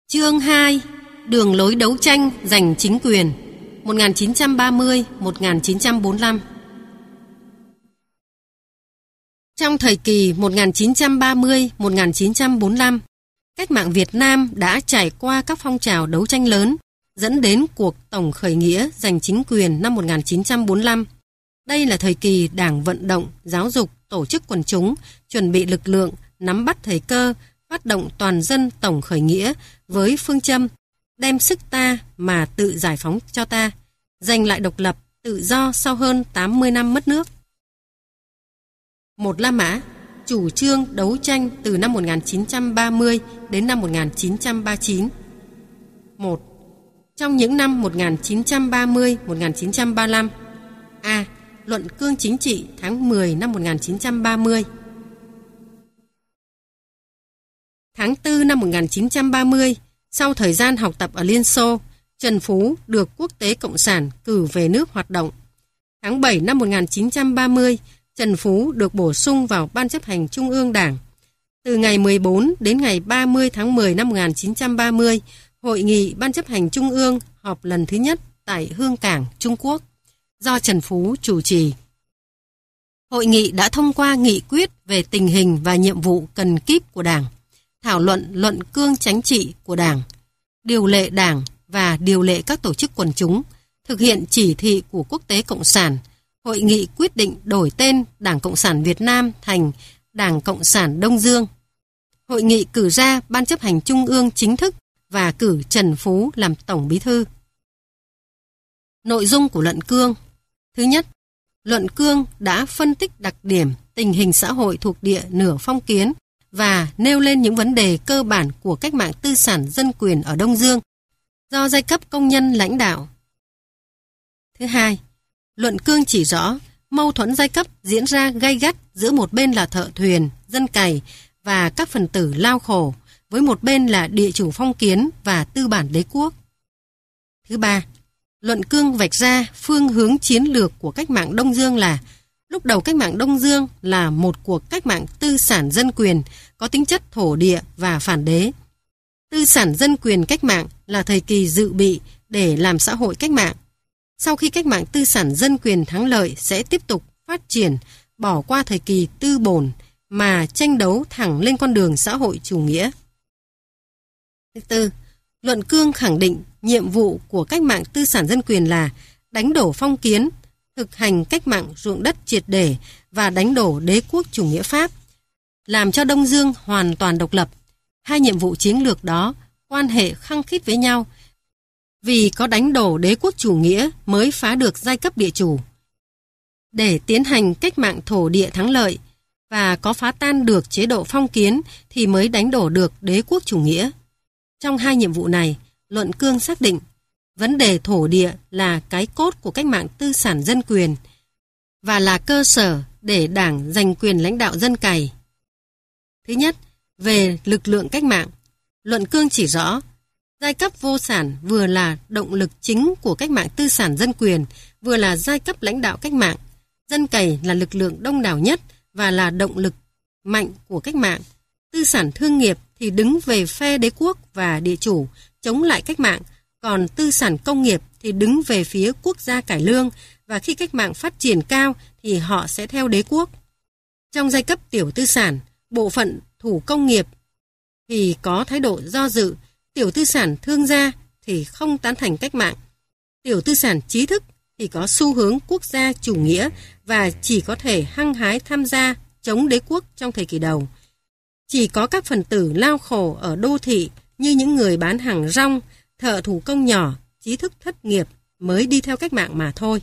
Chương 2. Đường lối đấu tranh giành chính quyền 1930-1945. Trong thời kỳ 1930-1945, cách mạng Việt Nam đã trải qua các phong trào đấu tranh lớn, dẫn đến cuộc tổng khởi nghĩa giành chính quyền năm 1945. Đây là thời kỳ Đảng vận động, giáo dục, tổ chức quần chúng, chuẩn bị lực lượng, nắm bắt thời cơ, phát động toàn dân tổng khởi nghĩa với phương châm đem sức ta mà tự giải phóng cho ta, giành lại độc lập, tự do sau hơn 80 năm mất nước. Một La Mã chủ trương đấu tranh từ năm 1930 đến năm 1939. 1. Trong những năm 1930-1935. A. Luận cương chính trị tháng 10 năm 1930. Tháng 4 năm 1930, sau thời gian học tập ở Liên Xô, Trần Phú được Quốc tế Cộng sản cử về nước hoạt động. Tháng 7 năm 1930, Trần Phú được bổ sung vào Ban chấp hành Trung ương Đảng. Từ ngày 14 đến ngày 30 tháng 10 năm 1930, Hội nghị Ban chấp hành Trung ương họp lần thứ nhất tại Hương Cảng, Trung Quốc, do Trần Phú chủ trì. Hội nghị đã thông qua nghị quyết về tình hình và nhiệm vụ cần kíp của Đảng, thảo luận luận cương chính trị của Đảng, điều lệ Đảng và điều lệ các tổ chức quần chúng, thực hiện chỉ thị của Quốc tế Cộng sản. Hội nghị quyết định đổi tên Đảng Cộng sản Việt Nam thành Đảng Cộng sản Đông Dương. Hội nghị cử ra Ban chấp hành Trung ương chính thức và cử Trần Phú làm Tổng Bí thư. Nội dung của luận cương. Thứ nhất, luận cương đã phân tích đặc điểm tình hình xã hội thuộc địa nửa phong kiến và nêu lên những vấn đề cơ bản của cách mạng tư sản dân quyền ở Đông Dương do giai cấp công nhân lãnh đạo. Thứ hai, luận cương chỉ rõ mâu thuẫn giai cấp diễn ra gay gắt giữa một bên là thợ thuyền, dân cày và các phần tử lao khổ, với một bên là địa chủ phong kiến và tư bản đế quốc. Thứ ba, luận cương vạch ra phương hướng chiến lược của cách mạng Đông Dương là: lúc đầu cách mạng Đông Dương là một cuộc cách mạng tư sản dân quyền có tính chất thổ địa và phản đế. Tư sản dân quyền cách mạng là thời kỳ dự bị để làm xã hội cách mạng. Sau khi cách mạng tư sản dân quyền thắng lợi sẽ tiếp tục phát triển, bỏ qua thời kỳ tư bổn mà tranh đấu thẳng lên con đường xã hội chủ nghĩa. Thứ tư, luận cương khẳng định nhiệm vụ của cách mạng tư sản dân quyền là đánh đổ phong kiến, thực hành cách mạng ruộng đất triệt để và đánh đổ đế quốc chủ nghĩa Pháp, làm cho Đông Dương hoàn toàn độc lập. Hai nhiệm vụ chiến lược đó quan hệ khăng khít với nhau, vì có đánh đổ đế quốc chủ nghĩa mới phá được giai cấp địa chủ. Để tiến hành cách mạng thổ địa thắng lợi và có phá tan được chế độ phong kiến thì mới đánh đổ được đế quốc chủ nghĩa. Trong hai nhiệm vụ này, luận cương xác định vấn đề thổ địa là cái cốt của cách mạng tư sản dân quyền và là cơ sở để Đảng giành quyền lãnh đạo dân cày. Thứ nhất, về lực lượng cách mạng, luận cương chỉ rõ giai cấp vô sản vừa là động lực chính của cách mạng tư sản dân quyền, vừa là giai cấp lãnh đạo cách mạng. Dân cày là lực lượng đông đảo nhất và là động lực mạnh của cách mạng. Tư sản thương nghiệp thì đứng về phe đế quốc và địa chủ, chống lại cách mạng, còn tư sản công nghiệp thì đứng về phía quốc gia cải lương, và khi cách mạng phát triển cao thì họ sẽ theo đế quốc. Trong giai cấp tiểu tư sản, bộ phận thủ công nghiệp thì có thái độ do dự, tiểu tư sản thương gia thì không tán thành cách mạng, tiểu tư sản trí thức thì có xu hướng quốc gia chủ nghĩa và chỉ có thể hăng hái tham gia chống đế quốc trong thời kỳ đầu. Chỉ có các phần tử lao khổ ở đô thị như những người bán hàng rong, thợ thủ công nhỏ, trí thức thất nghiệp mới đi theo cách mạng mà thôi.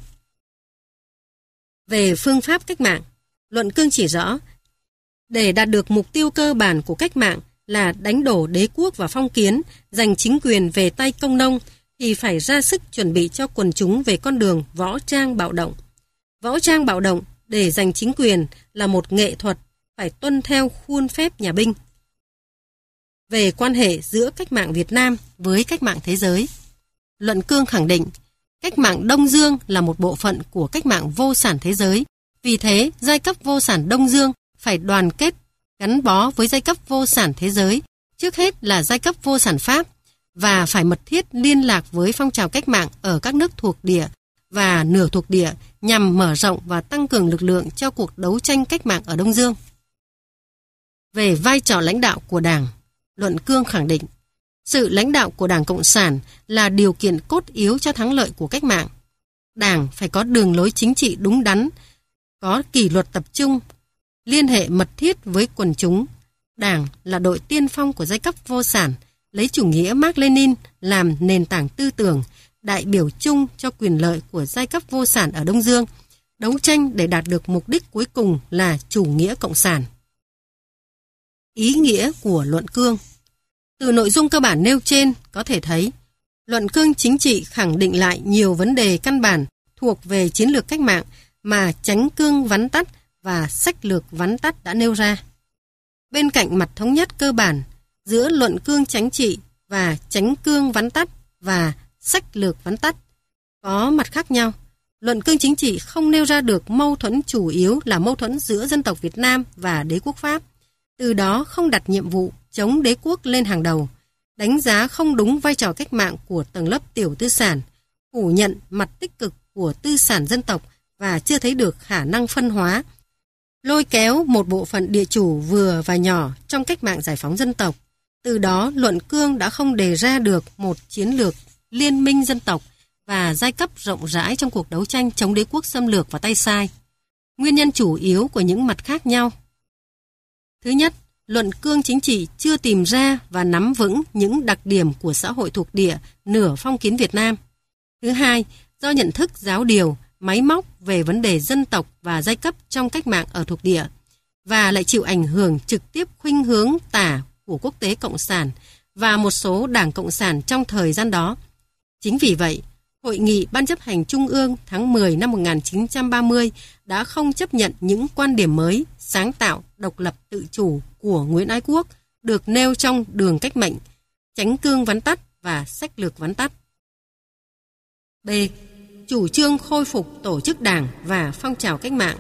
Về phương pháp cách mạng, luận cương chỉ rõ để đạt được mục tiêu cơ bản của cách mạng là đánh đổ đế quốc và phong kiến, giành chính quyền về tay công nông thì phải ra sức chuẩn bị cho quần chúng về con đường võ trang bạo động. Võ trang bạo động để giành chính quyền là một nghệ thuật phải tuân theo khuôn phép nhà binh. Về quan hệ giữa cách mạng Việt Nam với cách mạng thế giới, luận cương khẳng định cách mạng Đông Dương là một bộ phận của cách mạng vô sản thế giới. Vì thế, giai cấp vô sản Đông Dương phải đoàn kết, gắn bó với giai cấp vô sản thế giới, trước hết là giai cấp vô sản Pháp, và phải mật thiết liên lạc với phong trào cách mạng ở các nước thuộc địa và nửa thuộc địa nhằm mở rộng và tăng cường lực lượng cho cuộc đấu tranh cách mạng ở Đông Dương. Về vai trò lãnh đạo của Đảng, Luận Cương khẳng định sự lãnh đạo của Đảng Cộng sản là điều kiện cốt yếu cho thắng lợi của cách mạng. Đảng phải có đường lối chính trị đúng đắn, có kỷ luật tập trung, liên hệ mật thiết với quần chúng. Đảng là đội tiên phong của giai cấp vô sản, lấy chủ nghĩa Mác Lênin làm nền tảng tư tưởng, đại biểu chung cho quyền lợi của giai cấp vô sản ở Đông Dương, đấu tranh để đạt được mục đích cuối cùng là chủ nghĩa cộng sản. Ý nghĩa của Luận Cương. Từ nội dung cơ bản nêu trên có thể thấy, Luận Cương chính trị khẳng định lại nhiều vấn đề căn bản thuộc về chiến lược cách mạng mà Chánh Cương vắn tắt và Sách lược vắn tắt đã nêu ra. Bên cạnh mặt thống nhất cơ bản giữa Luận Cương chính trị và Chánh Cương vắn tắt và Sách lược vắn tắt có mặt khác nhau, Luận Cương chính trị không nêu ra được mâu thuẫn chủ yếu là mâu thuẫn giữa dân tộc Việt Nam và đế quốc Pháp, từ đó không đặt nhiệm vụ chống đế quốc lên hàng đầu, đánh giá không đúng vai trò cách mạng của tầng lớp tiểu tư sản, phủ nhận mặt tích cực của tư sản dân tộc và chưa thấy được khả năng phân hóa, lôi kéo một bộ phận địa chủ vừa và nhỏ trong cách mạng giải phóng dân tộc. Từ đó, Luận Cương đã không đề ra được một chiến lược liên minh dân tộc và giai cấp rộng rãi trong cuộc đấu tranh chống đế quốc xâm lược và tay sai. Nguyên nhân chủ yếu của những mặt khác nhau. Thứ nhất, Luận Cương chính trị chưa tìm ra và nắm vững những đặc điểm của xã hội thuộc địa nửa phong kiến Việt Nam. Thứ hai, do nhận thức giáo điều, máy móc về vấn đề dân tộc và giai cấp trong cách mạng ở thuộc địa, và lại chịu ảnh hưởng trực tiếp khuynh hướng tả của quốc tế cộng sản và một số đảng cộng sản trong thời gian đó. Chính vì vậy, Hội nghị Ban chấp hành Trung ương tháng 10 năm 1930 đã không chấp nhận những quan điểm mới, sáng tạo, độc lập tự chủ của Nguyễn Ái Quốc được nêu trong Đường Cách mệnh, Chánh Cương vắn tắt và Sách lược vắn tắt. B. Chủ trương khôi phục tổ chức đảng và phong trào cách mạng.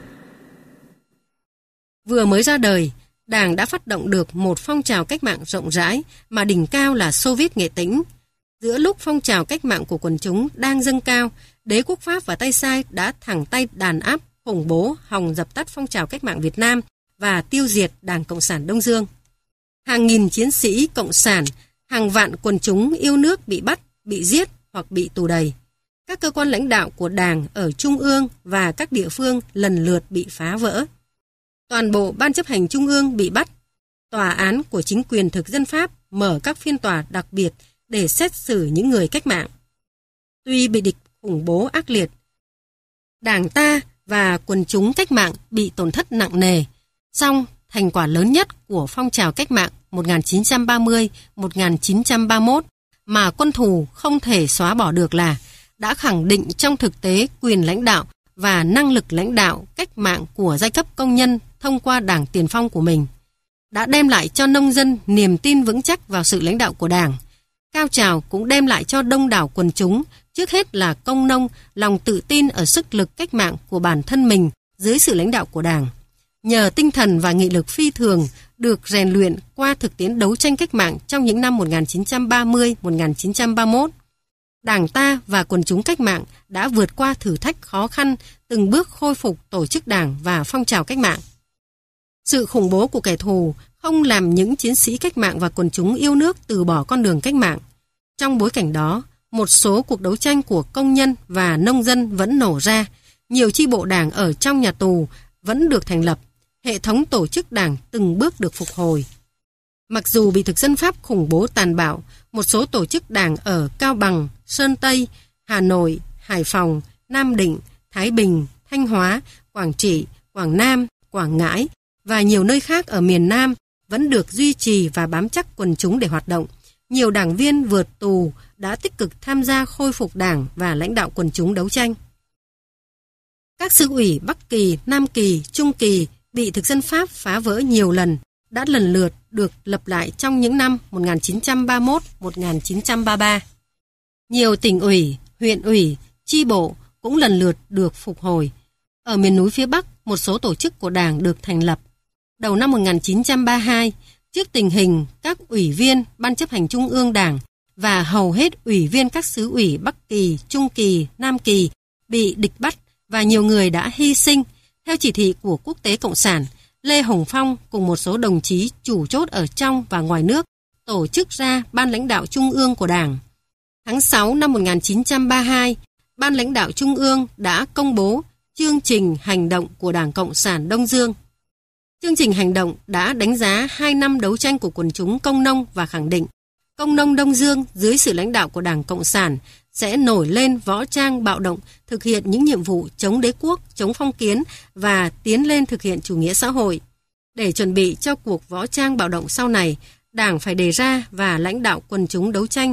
Vừa mới ra đời, Đảng đã phát động được một phong trào cách mạng rộng rãi mà đỉnh cao là Xô Viết Nghệ Tĩnh. Giữa lúc phong trào cách mạng của quần chúng đang dâng cao, đế quốc Pháp và tay sai đã thẳng tay đàn áp, khủng bố, hòng dập tắt phong trào cách mạng Việt Nam và tiêu diệt Đảng Cộng sản Đông Dương. Hàng nghìn chiến sĩ cộng sản, hàng vạn quần chúng yêu nước bị bắt, bị giết hoặc bị tù đày. Các cơ quan lãnh đạo của Đảng ở Trung ương và các địa phương lần lượt bị phá vỡ. Toàn bộ Ban chấp hành Trung ương bị bắt. Tòa án của chính quyền thực dân Pháp mở các phiên tòa đặc biệt để xét xử những người cách mạng. Tuy bị địch khủng bố ác liệt, Đảng ta và quần chúng cách mạng bị tổn thất nặng nề, song thành quả lớn nhất của phong trào cách mạng 1930-1931 mà quân thù không thể xóa bỏ được là đã khẳng định trong thực tế quyền lãnh đạo và năng lực lãnh đạo cách mạng của giai cấp công nhân thông qua Đảng tiền phong của mình, đã đem lại cho nông dân niềm tin vững chắc vào sự lãnh đạo của Đảng. Cao trào cũng đem lại cho đông đảo quần chúng, trước hết là công nông, lòng tự tin ở sức lực cách mạng của bản thân mình dưới sự lãnh đạo của Đảng. Nhờ tinh thần và nghị lực phi thường được rèn luyện qua thực tiễn đấu tranh cách mạng trong những năm 1930-1931, Đảng ta và quần chúng cách mạng đã vượt qua thử thách khó khăn, từng bước khôi phục tổ chức Đảng và phong trào cách mạng. Sự khủng bố của kẻ thù không làm những chiến sĩ cách mạng và quần chúng yêu nước từ bỏ con đường cách mạng. Trong bối cảnh đó, một số cuộc đấu tranh của công nhân và nông dân vẫn nổ ra, nhiều chi bộ Đảng ở trong nhà tù vẫn được thành lập, hệ thống tổ chức Đảng từng bước được phục hồi. Mặc dù bị thực dân Pháp khủng bố tàn bạo, một số tổ chức Đảng ở Cao Bằng, Sơn Tây, Hà Nội, Hải Phòng, Nam Định, Thái Bình, Thanh Hóa, Quảng Trị, Quảng Nam, Quảng Ngãi và nhiều nơi khác ở miền Nam vẫn được duy trì và bám chắc quần chúng để hoạt động. Nhiều đảng viên vượt tù đã tích cực tham gia khôi phục Đảng và lãnh đạo quần chúng đấu tranh. Các xứ ủy Bắc Kỳ, Nam Kỳ, Trung Kỳ bị thực dân Pháp phá vỡ nhiều lần đã lần lượt được lập lại trong những năm 1931-1933. Nhiều tỉnh ủy, huyện ủy, chi bộ cũng lần lượt được phục hồi. Ở miền núi phía Bắc, một số tổ chức của Đảng được thành lập. Đầu năm 1932, trước tình hình các ủy viên Ban chấp hành Trung ương Đảng và hầu hết ủy viên các xứ ủy Bắc Kỳ, Trung Kỳ, Nam Kỳ bị địch bắt và nhiều người đã hy sinh. Theo chỉ thị của Quốc tế Cộng sản, Lê Hồng Phong cùng một số đồng chí chủ chốt ở trong và ngoài nước tổ chức ra Ban lãnh đạo Trung ương của Đảng. Tháng 6 năm 1932, Ban lãnh đạo Trung ương đã công bố chương trình hành động của Đảng Cộng sản Đông Dương. Chương trình hành động đã đánh giá 2 năm đấu tranh của quần chúng công nông và khẳng định công nông Đông Dương dưới sự lãnh đạo của Đảng Cộng sản sẽ nổi lên võ trang bạo động, thực hiện những nhiệm vụ chống đế quốc, chống phong kiến và tiến lên thực hiện chủ nghĩa xã hội. Để chuẩn bị cho cuộc võ trang bạo động sau này, Đảng phải đề ra và lãnh đạo quần chúng đấu tranh,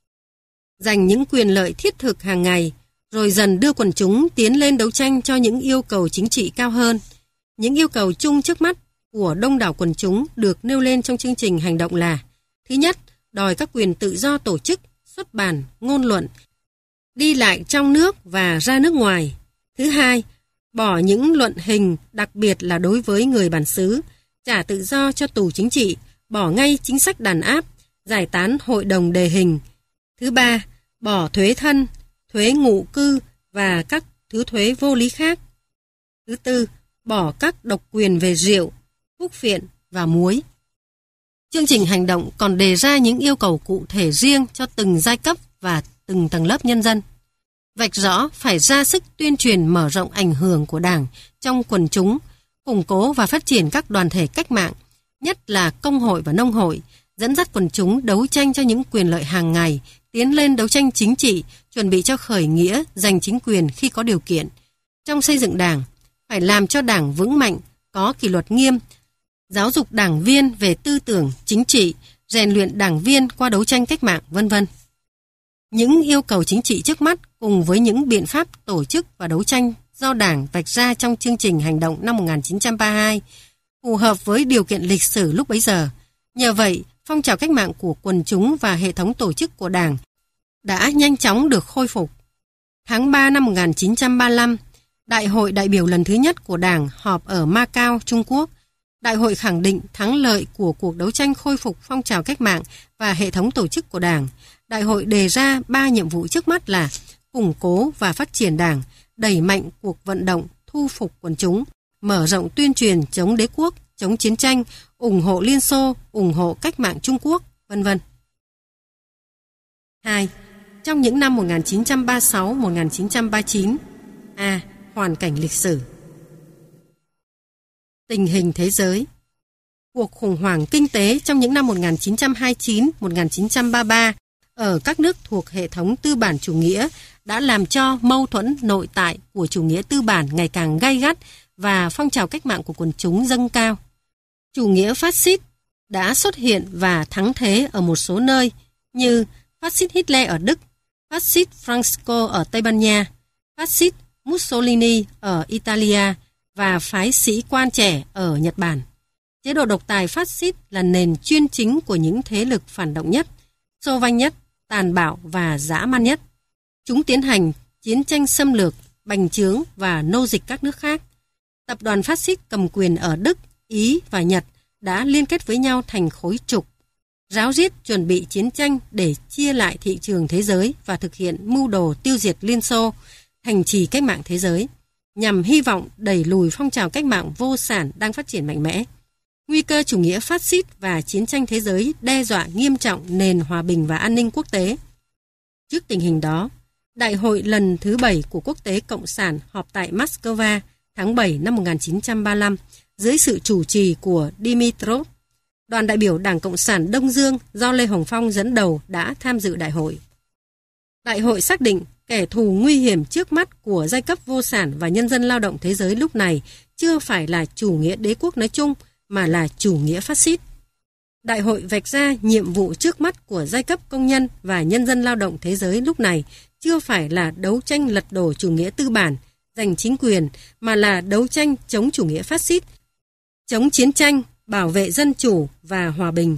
giành những quyền lợi thiết thực hàng ngày, rồi dần đưa quần chúng tiến lên đấu tranh cho những yêu cầu chính trị cao hơn. Những yêu cầu chung trước mắt của đông đảo quần chúng được nêu lên trong chương trình hành động là: thứ nhất, đòi các quyền tự do tổ chức, xuất bản, ngôn luận, đi lại trong nước và ra nước ngoài. Thứ hai, bỏ những luận hình, đặc biệt là đối với người bản xứ, trả tự do cho tù chính trị, bỏ ngay chính sách đàn áp, giải tán hội đồng đề hình. Thứ ba, bỏ thuế thân, thuế ngụ cư và các thứ thuế vô lý khác. Thứ tư, bỏ các độc quyền về rượu, thuốc phiện và muối. Chương trình hành động còn đề ra những yêu cầu cụ thể riêng cho từng giai cấp và từng tầng lớp nhân dân. Vạch rõ phải ra sức tuyên truyền mở rộng ảnh hưởng của Đảng trong quần chúng, củng cố và phát triển các đoàn thể cách mạng, nhất là công hội và nông hội, dẫn dắt quần chúng đấu tranh cho những quyền lợi hàng ngày, tiến lên đấu tranh chính trị, chuẩn bị cho khởi nghĩa, giành chính quyền khi có điều kiện. Trong xây dựng Đảng, phải làm cho Đảng vững mạnh, có kỷ luật nghiêm, giáo dục đảng viên về tư tưởng, chính trị, rèn luyện đảng viên qua đấu tranh cách mạng, v.v. Những yêu cầu chính trị trước mắt cùng với những biện pháp tổ chức và đấu tranh do Đảng vạch ra trong chương trình hành động năm 1932 phù hợp với điều kiện lịch sử lúc bấy giờ. Nhờ vậy, phong trào cách mạng của quần chúng và hệ thống tổ chức của Đảng đã nhanh chóng được khôi phục. Tháng 3 năm 1935, Đại hội đại biểu lần thứ nhất của Đảng họp ở Macau, Trung Quốc. Đại hội khẳng định thắng lợi của cuộc đấu tranh khôi phục phong trào cách mạng và hệ thống tổ chức của Đảng. Đại hội đề ra 3 nhiệm vụ trước mắt là củng cố và phát triển Đảng, đẩy mạnh cuộc vận động thu phục quần chúng, mở rộng tuyên truyền chống đế quốc, chống chiến tranh, ủng hộ Liên Xô, ủng hộ cách mạng Trung Quốc, v.v. 2. Trong những năm 1936-1939, hoàn cảnh lịch sử. Tình hình thế giới. Cuộc khủng hoảng kinh tế trong những năm 1929-1933 ở các nước thuộc hệ thống tư bản chủ nghĩa đã làm cho mâu thuẫn nội tại của chủ nghĩa tư bản ngày càng gay gắt và phong trào cách mạng của quần chúng dâng cao. Chủ nghĩa phát xít đã xuất hiện và thắng thế ở một số nơi như phát xít Hitler ở Đức, phát xít Franco ở Tây Ban Nha, phát xít Mussolini ở Italia và phái sĩ quan trẻ ở Nhật Bản. Chế độ độc tài phát xít là nền chuyên chính của những thế lực phản động nhất, xô vanh nhất, tàn bạo và dã man nhất. Chúng tiến hành chiến tranh xâm lược, bành trướng và nô dịch các nước khác. Tập đoàn phát xít cầm quyền ở Đức, Ý và Nhật đã liên kết với nhau thành khối trục, ráo riết chuẩn bị chiến tranh để chia lại thị trường thế giới và thực hiện mưu đồ tiêu diệt Liên Xô, thành trì cách mạng thế giới, nhằm hy vọng đẩy lùi phong trào cách mạng vô sản đang phát triển mạnh mẽ. Nguy cơ chủ nghĩa phát xít và chiến tranh thế giới đe dọa nghiêm trọng nền hòa bình và an ninh quốc tế. Trước tình hình đó, Đại hội lần thứ 7 của Quốc tế Cộng sản họp tại Moscow tháng 7 năm 1935 dưới sự chủ trì của Dimitrov. Đoàn đại biểu Đảng Cộng sản Đông Dương do Lê Hồng Phong dẫn đầu đã tham dự đại hội. Đại hội xác định kẻ thù nguy hiểm trước mắt của giai cấp vô sản và nhân dân lao động thế giới lúc này chưa phải là chủ nghĩa đế quốc nói chung mà là chủ nghĩa phát xít. Đại hội vạch ra nhiệm vụ trước mắt của giai cấp công nhân và nhân dân lao động thế giới lúc này chưa phải là đấu tranh lật đổ chủ nghĩa tư bản, giành chính quyền, mà là đấu tranh chống chủ nghĩa phát xít, chống chiến tranh, bảo vệ dân chủ và hòa bình.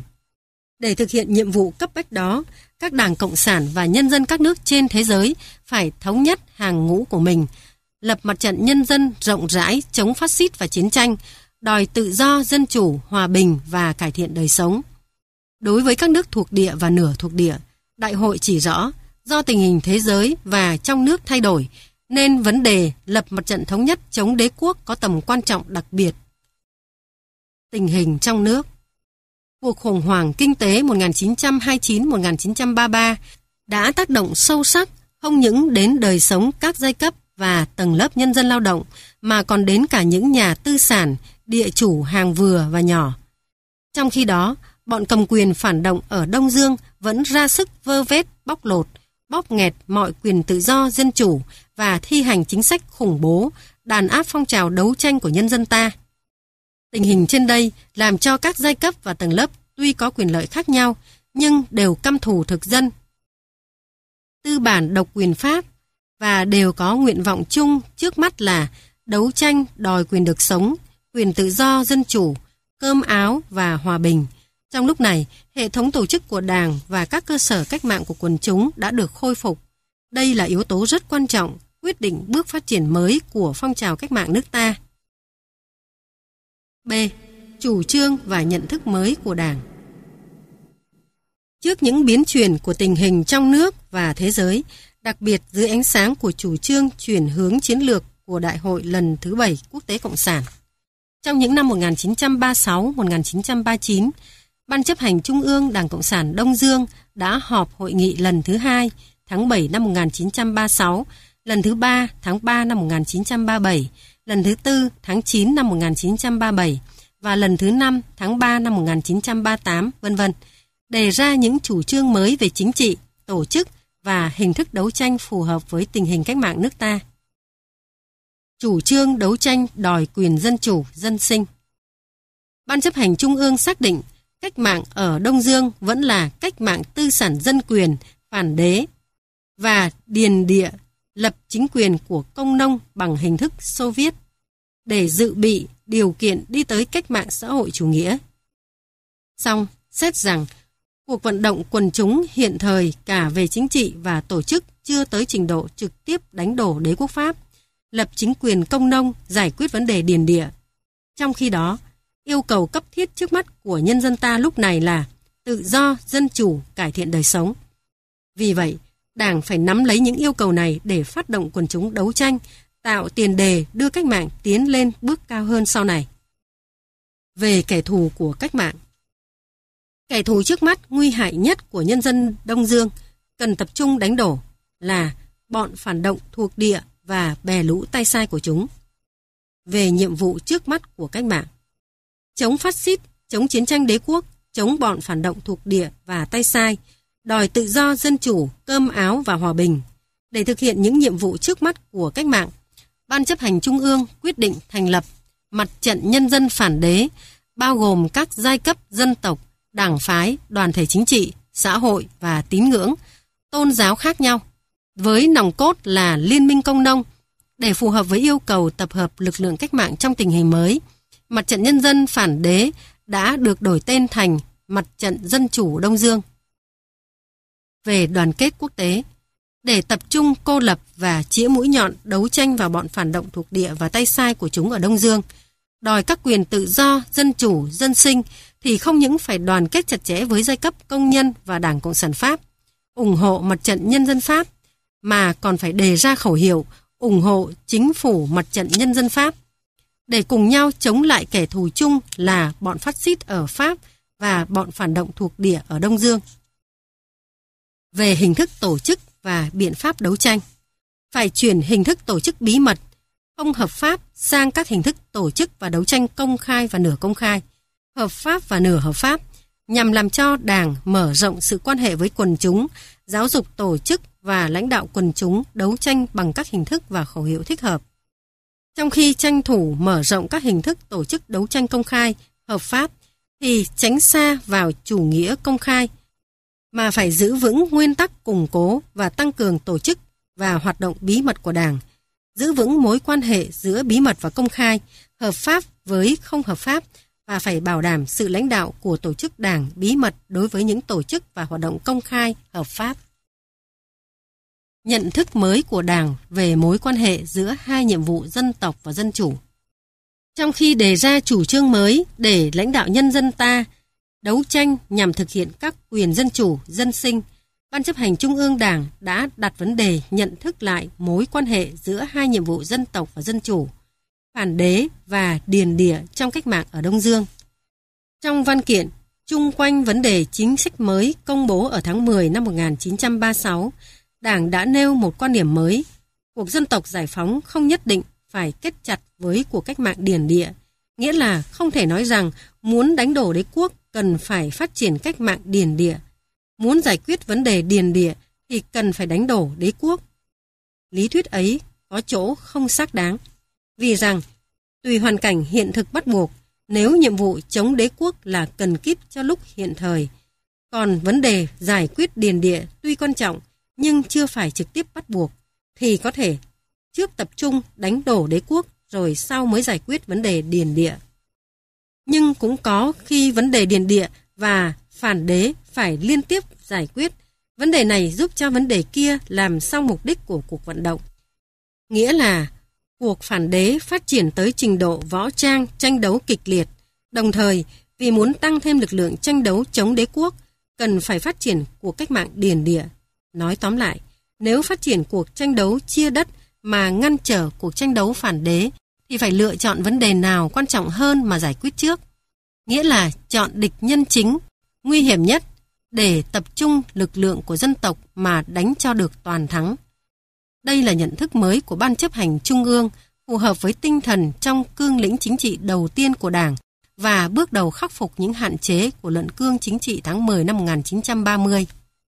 Để thực hiện nhiệm vụ cấp bách đó, các đảng cộng sản và nhân dân các nước trên thế giới phải thống nhất hàng ngũ của mình, lập mặt trận nhân dân rộng rãi chống phát xít và chiến tranh, đòi tự do, dân chủ, hòa bình và cải thiện đời sống. Đối với các nước thuộc địa và nửa thuộc địa, Đại hội chỉ rõ, do tình hình thế giới và trong nước thay đổi, nên vấn đề lập mặt trận thống nhất chống đế quốc có tầm quan trọng đặc biệt. Tình hình trong nước. Cuộc khủng hoảng kinh tế 1929-1933 đã tác động sâu sắc không những đến đời sống các giai cấp và tầng lớp nhân dân lao động, mà còn đến cả những nhà tư sản, địa chủ hàng vừa và nhỏ. Trong khi đó, bọn cầm quyền phản động ở Đông Dương vẫn ra sức vơ vét, bóc lột, bóp nghẹt mọi quyền tự do dân chủ và thi hành chính sách khủng bố, đàn áp phong trào đấu tranh của nhân dân ta. Tình hình trên đây làm cho các giai cấp và tầng lớp tuy có quyền lợi khác nhau, nhưng đều căm thù thực dân, tư bản độc quyền Pháp, và đều có nguyện vọng chung trước mắt là đấu tranh đòi quyền được sống, quyền tự do dân chủ, cơm áo và hòa bình. Trong lúc này, hệ thống tổ chức của Đảng và các cơ sở cách mạng của quần chúng đã được khôi phục. Đây là yếu tố rất quan trọng, quyết định bước phát triển mới của phong trào cách mạng nước ta. B. Chủ trương và nhận thức mới của Đảng. Trước những biến chuyển của tình hình trong nước và thế giới, đặc biệt dưới ánh sáng của chủ trương chuyển hướng chiến lược của Đại hội lần thứ 7 Quốc tế Cộng sản, trong những năm 1936-1939, Ban chấp hành Trung ương Đảng Cộng sản Đông Dương đã họp hội nghị lần thứ 2 tháng 7 năm 1936, lần thứ 3 tháng 3 năm 1937, lần thứ 4 tháng 9 năm 1937 và lần thứ 5 tháng 3 năm 1938, v.v. đề ra những chủ trương mới về chính trị, tổ chức và hình thức đấu tranh phù hợp với tình hình cách mạng nước ta. Chủ trương đấu tranh đòi quyền dân chủ, dân sinh. Ban chấp hành Trung ương xác định cách mạng ở Đông Dương vẫn là cách mạng tư sản dân quyền, phản đế và điền địa, lập chính quyền của công nông bằng hình thức Xô Viết để dự bị điều kiện đi tới cách mạng xã hội chủ nghĩa. Song, xét rằng cuộc vận động quần chúng hiện thời cả về chính trị và tổ chức chưa tới trình độ trực tiếp đánh đổ đế quốc Pháp, lập chính quyền công nông, giải quyết vấn đề điền địa. Trong khi đó, yêu cầu cấp thiết trước mắt của nhân dân ta lúc này là tự do, dân chủ, cải thiện đời sống. Vì vậy, Đảng phải nắm lấy những yêu cầu này để phát động quần chúng đấu tranh, tạo tiền đề đưa cách mạng tiến lên bước cao hơn sau này. Về kẻ thù của cách mạng. Kẻ thù trước mắt nguy hại nhất của nhân dân Đông Dương cần tập trung đánh đổ là bọn phản động thuộc địa và bè lũ tay sai của chúng. Về nhiệm vụ trước mắt của cách mạng: chống phát xít, chống chiến tranh đế quốc, chống bọn phản động thuộc địa và tay sai, đòi tự do, dân chủ, cơm áo và hòa bình. Để thực hiện những nhiệm vụ trước mắt của cách mạng, Ban chấp hành Trung ương quyết định thành lập Mặt trận Nhân dân phản đế, bao gồm các giai cấp dân tộc, đảng phái, đoàn thể chính trị, xã hội và tín ngưỡng, tôn giáo khác nhau, với nòng cốt là Liên minh Công nông. Để phù hợp với yêu cầu tập hợp lực lượng cách mạng trong tình hình mới, Mặt trận Nhân dân phản đế đã được đổi tên thành Mặt trận Dân chủ Đông Dương. Về đoàn kết quốc tế, để tập trung cô lập và chĩa mũi nhọn đấu tranh vào bọn phản động thuộc địa và tay sai của chúng ở Đông Dương, đòi các quyền tự do, dân chủ, dân sinh, thì không những phải đoàn kết chặt chẽ với giai cấp công nhân và Đảng Cộng sản Pháp, ủng hộ Mặt trận Nhân dân Pháp, mà còn phải đề ra khẩu hiệu ủng hộ chính phủ Mặt trận Nhân dân Pháp, để cùng nhau chống lại kẻ thù chung là bọn phát xít ở Pháp và bọn phản động thuộc địa ở Đông Dương. Về hình thức tổ chức và biện pháp đấu tranh, phải chuyển hình thức tổ chức bí mật, không hợp pháp sang các hình thức tổ chức và đấu tranh công khai và nửa công khai, hợp pháp và nửa hợp pháp, nhằm làm cho Đảng mở rộng sự quan hệ với quần chúng, giáo dục tổ chức và lãnh đạo quần chúng đấu tranh bằng các hình thức và khẩu hiệu thích hợp. Trong khi tranh thủ mở rộng các hình thức tổ chức đấu tranh công khai, hợp pháp, thì tránh xa vào chủ nghĩa công khai, mà phải giữ vững nguyên tắc củng cố và tăng cường tổ chức và hoạt động bí mật của Đảng, giữ vững mối quan hệ giữa bí mật và công khai, hợp pháp với không hợp pháp, và phải bảo đảm sự lãnh đạo của tổ chức Đảng bí mật đối với những tổ chức và hoạt động công khai, hợp pháp. Nhận thức mới của Đảng về mối quan hệ giữa hai nhiệm vụ dân tộc và dân chủ. Trong khi đề ra chủ trương mới để lãnh đạo nhân dân ta đấu tranh nhằm thực hiện các quyền dân chủ, dân sinh, Ban chấp hành Trung ương Đảng đã đặt vấn đề nhận thức lại mối quan hệ giữa hai nhiệm vụ dân tộc và dân chủ, phản đế và điền địa trong cách mạng ở Đông Dương. Trong văn kiện chung quanh vấn đề chính sách mới công bố ở tháng 10 năm 1936, Đảng đã nêu một quan điểm mới: cuộc dân tộc giải phóng không nhất định phải kết chặt với cuộc cách mạng điền địa, nghĩa là không thể nói rằng muốn đánh đổ đế quốc cần phải phát triển cách mạng điền địa, muốn giải quyết vấn đề điền địa thì cần phải đánh đổ đế quốc. Lý thuyết ấy có chỗ không xác đáng, vì rằng tùy hoàn cảnh hiện thực bắt buộc, nếu nhiệm vụ chống đế quốc là cần kíp cho lúc hiện thời, còn vấn đề giải quyết điền địa tuy quan trọng nhưng chưa phải trực tiếp bắt buộc, thì có thể trước tập trung đánh đổ đế quốc rồi sau mới giải quyết vấn đề điền địa. Nhưng cũng có khi vấn đề điền địa và phản đế phải liên tiếp giải quyết. Vấn đề này giúp cho vấn đề kia làm xong mục đích của cuộc vận động. Nghĩa là cuộc phản đế phát triển tới trình độ võ trang tranh đấu kịch liệt. Đồng thời, vì muốn tăng thêm lực lượng tranh đấu chống đế quốc, cần phải phát triển cuộc cách mạng điền địa. Nói tóm lại, nếu phát triển cuộc tranh đấu chia đất mà ngăn trở cuộc tranh đấu phản đế, thì phải lựa chọn vấn đề nào quan trọng hơn mà giải quyết trước. Nghĩa là chọn địch nhân chính, nguy hiểm nhất, để tập trung lực lượng của dân tộc mà đánh cho được toàn thắng. Đây là nhận thức mới của Ban chấp hành Trung ương, phù hợp với tinh thần trong cương lĩnh chính trị đầu tiên của Đảng và bước đầu khắc phục những hạn chế của luận cương chính trị tháng 10 năm 1930.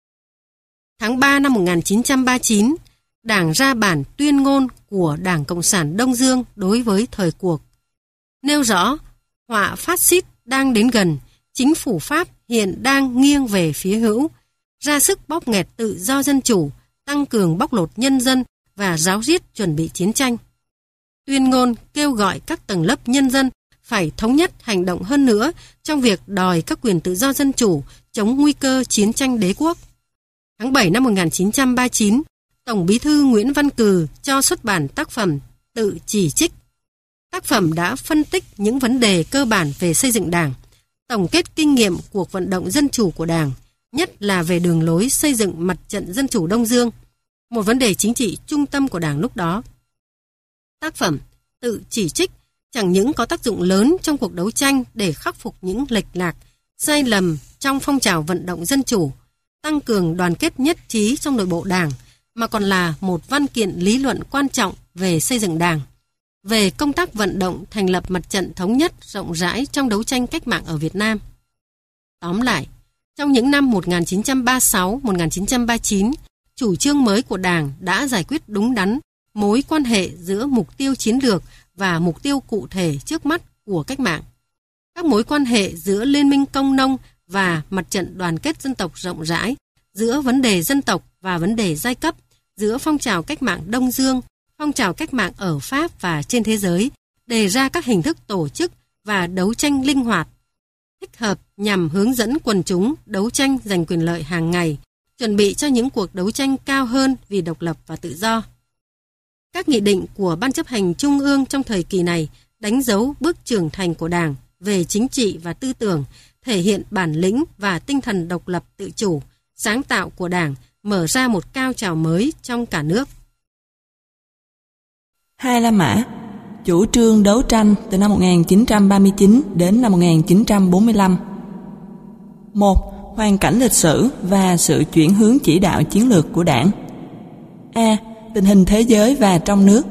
Tháng 3 năm 1939, Đảng ra bản tuyên ngôn của Đảng Cộng sản Đông Dương đối với thời cuộc. Nêu rõ, họa phát xít đang đến gần, chính phủ Pháp hiện đang nghiêng về phía hữu, ra sức bóp nghẹt tự do dân chủ, tăng cường bóc lột nhân dân và ráo riết chuẩn bị chiến tranh. Tuyên ngôn kêu gọi các tầng lớp nhân dân phải thống nhất hành động hơn nữa trong việc đòi các quyền tự do dân chủ, chống nguy cơ chiến tranh đế quốc. Tháng 7 năm 1939, Tổng Bí thư Nguyễn Văn Cừ cho xuất bản tác phẩm Tự chỉ trích. Tác phẩm đã phân tích những vấn đề cơ bản về xây dựng Đảng, tổng kết kinh nghiệm cuộc vận động dân chủ của Đảng, nhất là về đường lối xây dựng mặt trận dân chủ Đông Dương, một vấn đề chính trị trung tâm của Đảng lúc đó. Tác phẩm Tự chỉ trích chẳng những có tác dụng lớn trong cuộc đấu tranh để khắc phục những lệch lạc, sai lầm trong phong trào vận động dân chủ, tăng cường đoàn kết nhất trí trong nội bộ Đảng, mà còn là một văn kiện lý luận quan trọng về xây dựng Đảng, về công tác vận động thành lập mặt trận thống nhất rộng rãi trong đấu tranh cách mạng ở Việt Nam. Tóm lại, trong những năm 1936-1939, chủ trương mới của Đảng đã giải quyết đúng đắn mối quan hệ giữa mục tiêu chiến lược và mục tiêu cụ thể trước mắt của cách mạng. Các mối quan hệ giữa Liên minh Công nông và mặt trận đoàn kết dân tộc rộng rãi, giữa vấn đề dân tộc và vấn đề giai cấp, giữa phong trào cách mạng Đông Dương, phong trào cách mạng ở Pháp và trên thế giới, đề ra các hình thức tổ chức và đấu tranh linh hoạt, thích hợp nhằm hướng dẫn quần chúng đấu tranh giành quyền lợi hàng ngày, chuẩn bị cho những cuộc đấu tranh cao hơn vì độc lập và tự do. Các nghị định của Ban chấp hành Trung ương trong thời kỳ này đánh dấu bước trưởng thành của Đảng về chính trị và tư tưởng, thể hiện bản lĩnh và tinh thần độc lập tự chủ, sáng tạo của Đảng, mở ra một cao trào mới trong cả nước. Hai La Mã, chủ trương đấu tranh từ năm 1939 đến năm 1945. 1. Hoàn cảnh lịch sử và sự chuyển hướng chỉ đạo chiến lược của Đảng. A. Tình hình thế giới và trong nước.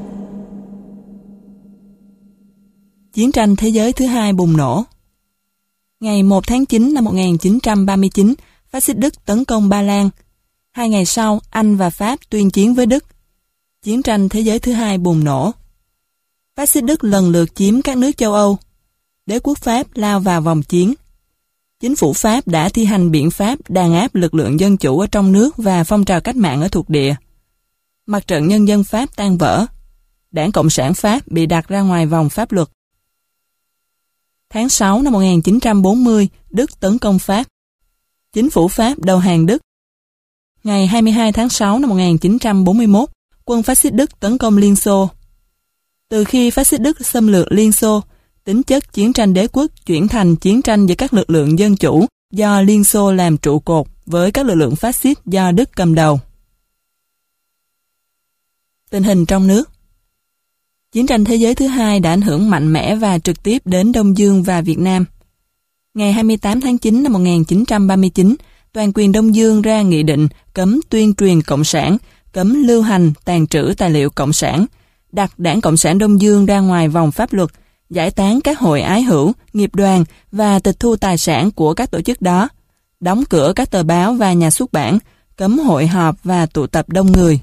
Chiến tranh thế giới thứ hai bùng nổ. Ngày 1 tháng 9 năm 1939, Phát xít Đức tấn công Ba Lan. 2 ngày sau, Anh và Pháp tuyên chiến với Đức. Chiến tranh thế giới thứ hai bùng nổ. Phát xít Đức lần lượt chiếm các nước châu Âu. Đế quốc Pháp lao vào vòng chiến. Chính phủ Pháp đã thi hành biện pháp đàn áp lực lượng dân chủ ở trong nước và phong trào cách mạng ở thuộc địa. Mặt trận nhân dân Pháp tan vỡ. Đảng Cộng sản Pháp bị đặt ra ngoài vòng pháp luật. Tháng 6 năm 1940, Đức tấn công Pháp. Chính phủ Pháp đầu hàng Đức. Ngày 22 tháng 6 năm 1941, quân Phát xít Đức tấn công Liên Xô. Từ khi Phát xít Đức xâm lược Liên Xô, tính chất chiến tranh đế quốc chuyển thành chiến tranh giữa các lực lượng dân chủ do Liên Xô làm trụ cột với các lực lượng phát xít do Đức cầm đầu. Tình hình trong nước. Chiến tranh thế giới thứ hai đã ảnh hưởng mạnh mẽ và trực tiếp đến Đông Dương và Việt Nam. Ngày 28 tháng 9 năm 1939, toàn quyền Đông Dương ra nghị định cấm tuyên truyền Cộng sản, cấm lưu hành, tàng trữ tài liệu Cộng sản, đặt Đảng Cộng sản Đông Dương ra ngoài vòng pháp luật, giải tán các hội ái hữu, nghiệp đoàn và tịch thu tài sản của các tổ chức đó, đóng cửa các tờ báo và nhà xuất bản, cấm hội họp và tụ tập đông người.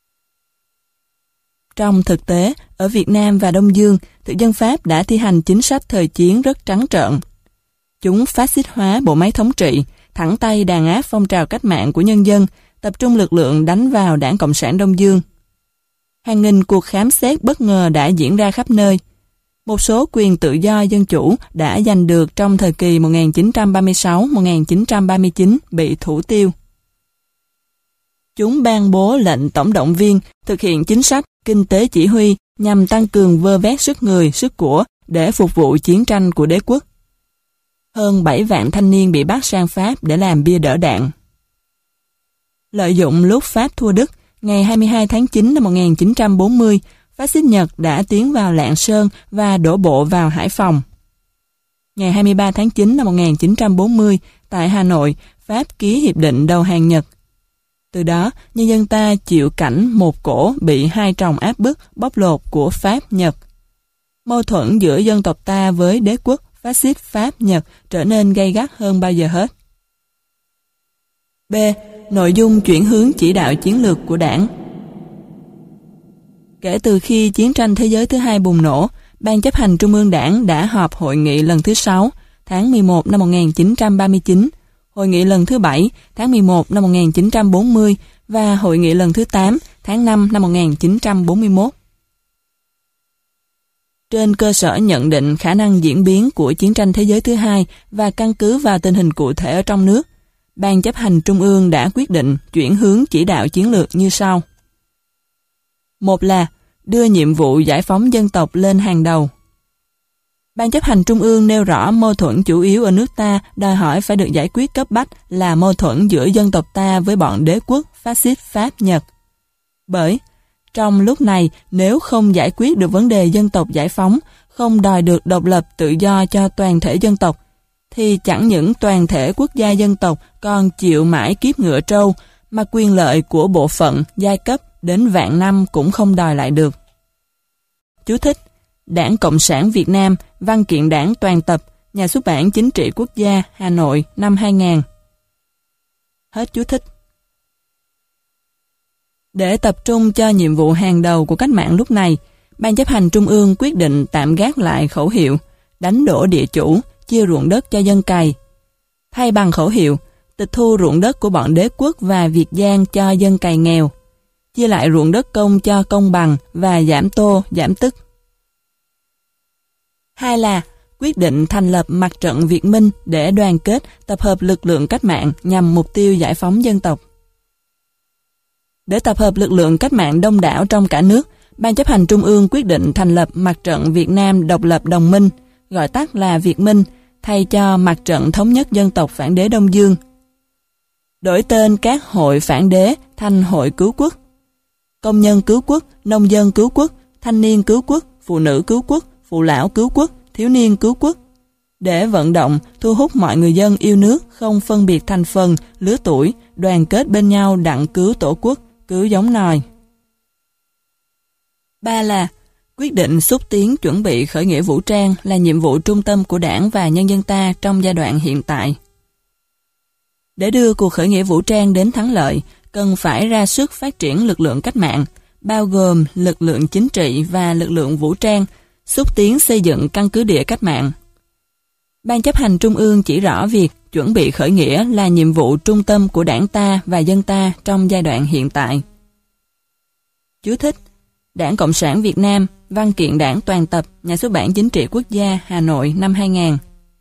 Trong thực tế, ở Việt Nam và Đông Dương, thực dân Pháp đã thi hành chính sách thời chiến rất trắng trợn. Chúng phát xít hóa bộ máy thống trị, thẳng tay đàn áp phong trào cách mạng của nhân dân, tập trung lực lượng đánh vào Đảng Cộng sản Đông Dương. Hàng nghìn cuộc khám xét bất ngờ đã diễn ra khắp nơi. Một số quyền tự do dân chủ đã giành được trong thời kỳ 1936-1939 bị thủ tiêu. Chúng ban bố lệnh tổng động viên, thực hiện chính sách kinh tế chỉ huy nhằm tăng cường vơ vét sức người, sức của để phục vụ chiến tranh của đế quốc. Hơn 7 vạn thanh niên bị bắt sang Pháp để làm bia đỡ đạn. Lợi dụng lúc Pháp thua Đức, ngày 22 tháng 9 năm 1940, phát xít Nhật đã tiến vào Lạng Sơn và đổ bộ vào Hải Phòng. Ngày 23 tháng 9 năm 1940, tại Hà Nội, Pháp ký hiệp định đầu hàng Nhật. Từ đó, nhân dân ta chịu cảnh một cổ bị hai tròng áp bức, bóc lột của Pháp, Nhật. Mâu thuẫn giữa dân tộc ta với đế quốc phát xít Pháp, Nhật trở nên gay gắt hơn bao giờ hết. B. Nội dung chuyển hướng chỉ đạo chiến lược của Đảng. Kể từ khi chiến tranh thế giới thứ hai bùng nổ, Ban chấp hành Trung ương Đảng đã họp hội nghị lần thứ 6, tháng 11 năm 1939, hội nghị lần thứ 7, tháng 11 năm 1940 và hội nghị lần thứ 8, tháng 5 năm 1941. Trên cơ sở nhận định khả năng diễn biến của chiến tranh thế giới thứ hai và căn cứ vào tình hình cụ thể ở trong nước, Ban chấp hành Trung ương đã quyết định chuyển hướng chỉ đạo chiến lược như sau. Một là đưa nhiệm vụ giải phóng dân tộc lên hàng đầu. Ban chấp hành Trung ương nêu rõ mâu thuẫn chủ yếu ở nước ta đòi hỏi phải được giải quyết cấp bách là mâu thuẫn giữa dân tộc ta với bọn đế quốc phát xít Pháp, Nhật. Bởi, trong lúc này nếu không giải quyết được vấn đề dân tộc giải phóng, không đòi được độc lập tự do cho toàn thể dân tộc, thì chẳng những toàn thể quốc gia dân tộc còn chịu mãi kiếp ngựa trâu, mà quyền lợi của bộ phận, giai cấp đến vạn năm cũng không đòi lại được. Chú thích: Đảng Cộng sản Việt Nam, Văn kiện Đảng toàn tập, Nhà xuất bản Chính trị Quốc gia, Hà Nội, năm 2000. Hết chú thích. Để tập trung cho nhiệm vụ hàng đầu của cách mạng lúc này, Ban chấp hành Trung ương quyết định tạm gác lại khẩu hiệu đánh đổ địa chủ, chia ruộng đất cho dân cày. Thay bằng khẩu hiệu tịch thu ruộng đất của bọn đế quốc và Việt Giang cho dân cày nghèo, chia lại ruộng đất công cho công bằng và giảm tô, giảm tức. Hai là quyết định thành lập mặt trận Việt Minh để đoàn kết, tập hợp lực lượng cách mạng nhằm mục tiêu giải phóng dân tộc. Để tập hợp lực lượng cách mạng đông đảo trong cả nước, Ban chấp hành Trung ương quyết định thành lập Mặt trận Việt Nam Độc lập Đồng minh, gọi tắt là Việt Minh, thay cho Mặt trận Thống nhất Dân tộc Phản đế Đông Dương. Đổi tên các hội phản đế thành Hội Cứu Quốc. Công nhân cứu quốc, nông dân cứu quốc, thanh niên cứu quốc, phụ nữ cứu quốc, phụ lão cứu quốc, thiếu niên cứu quốc, để vận động, thu hút mọi người dân yêu nước không phân biệt thành phần, lứa tuổi, đoàn kết bên nhau đặng cứu tổ quốc, cứu giống nòi. Ba là quyết định xúc tiến chuẩn bị khởi nghĩa vũ trang là nhiệm vụ trung tâm của Đảng và nhân dân ta trong giai đoạn hiện tại. Để đưa cuộc khởi nghĩa vũ trang đến thắng lợi, cần phải ra sức phát triển lực lượng cách mạng, bao gồm lực lượng chính trị và lực lượng vũ trang, xúc tiến xây dựng căn cứ địa cách mạng. Ban chấp hành Trung ương chỉ rõ việc chuẩn bị khởi nghĩa là nhiệm vụ trung tâm của Đảng ta và dân ta trong giai đoạn hiện tại. Chú thích: Đảng Cộng sản Việt Nam, Văn kiện Đảng toàn tập, Nhà xuất bản Chính trị Quốc gia, Hà Nội, năm 2000.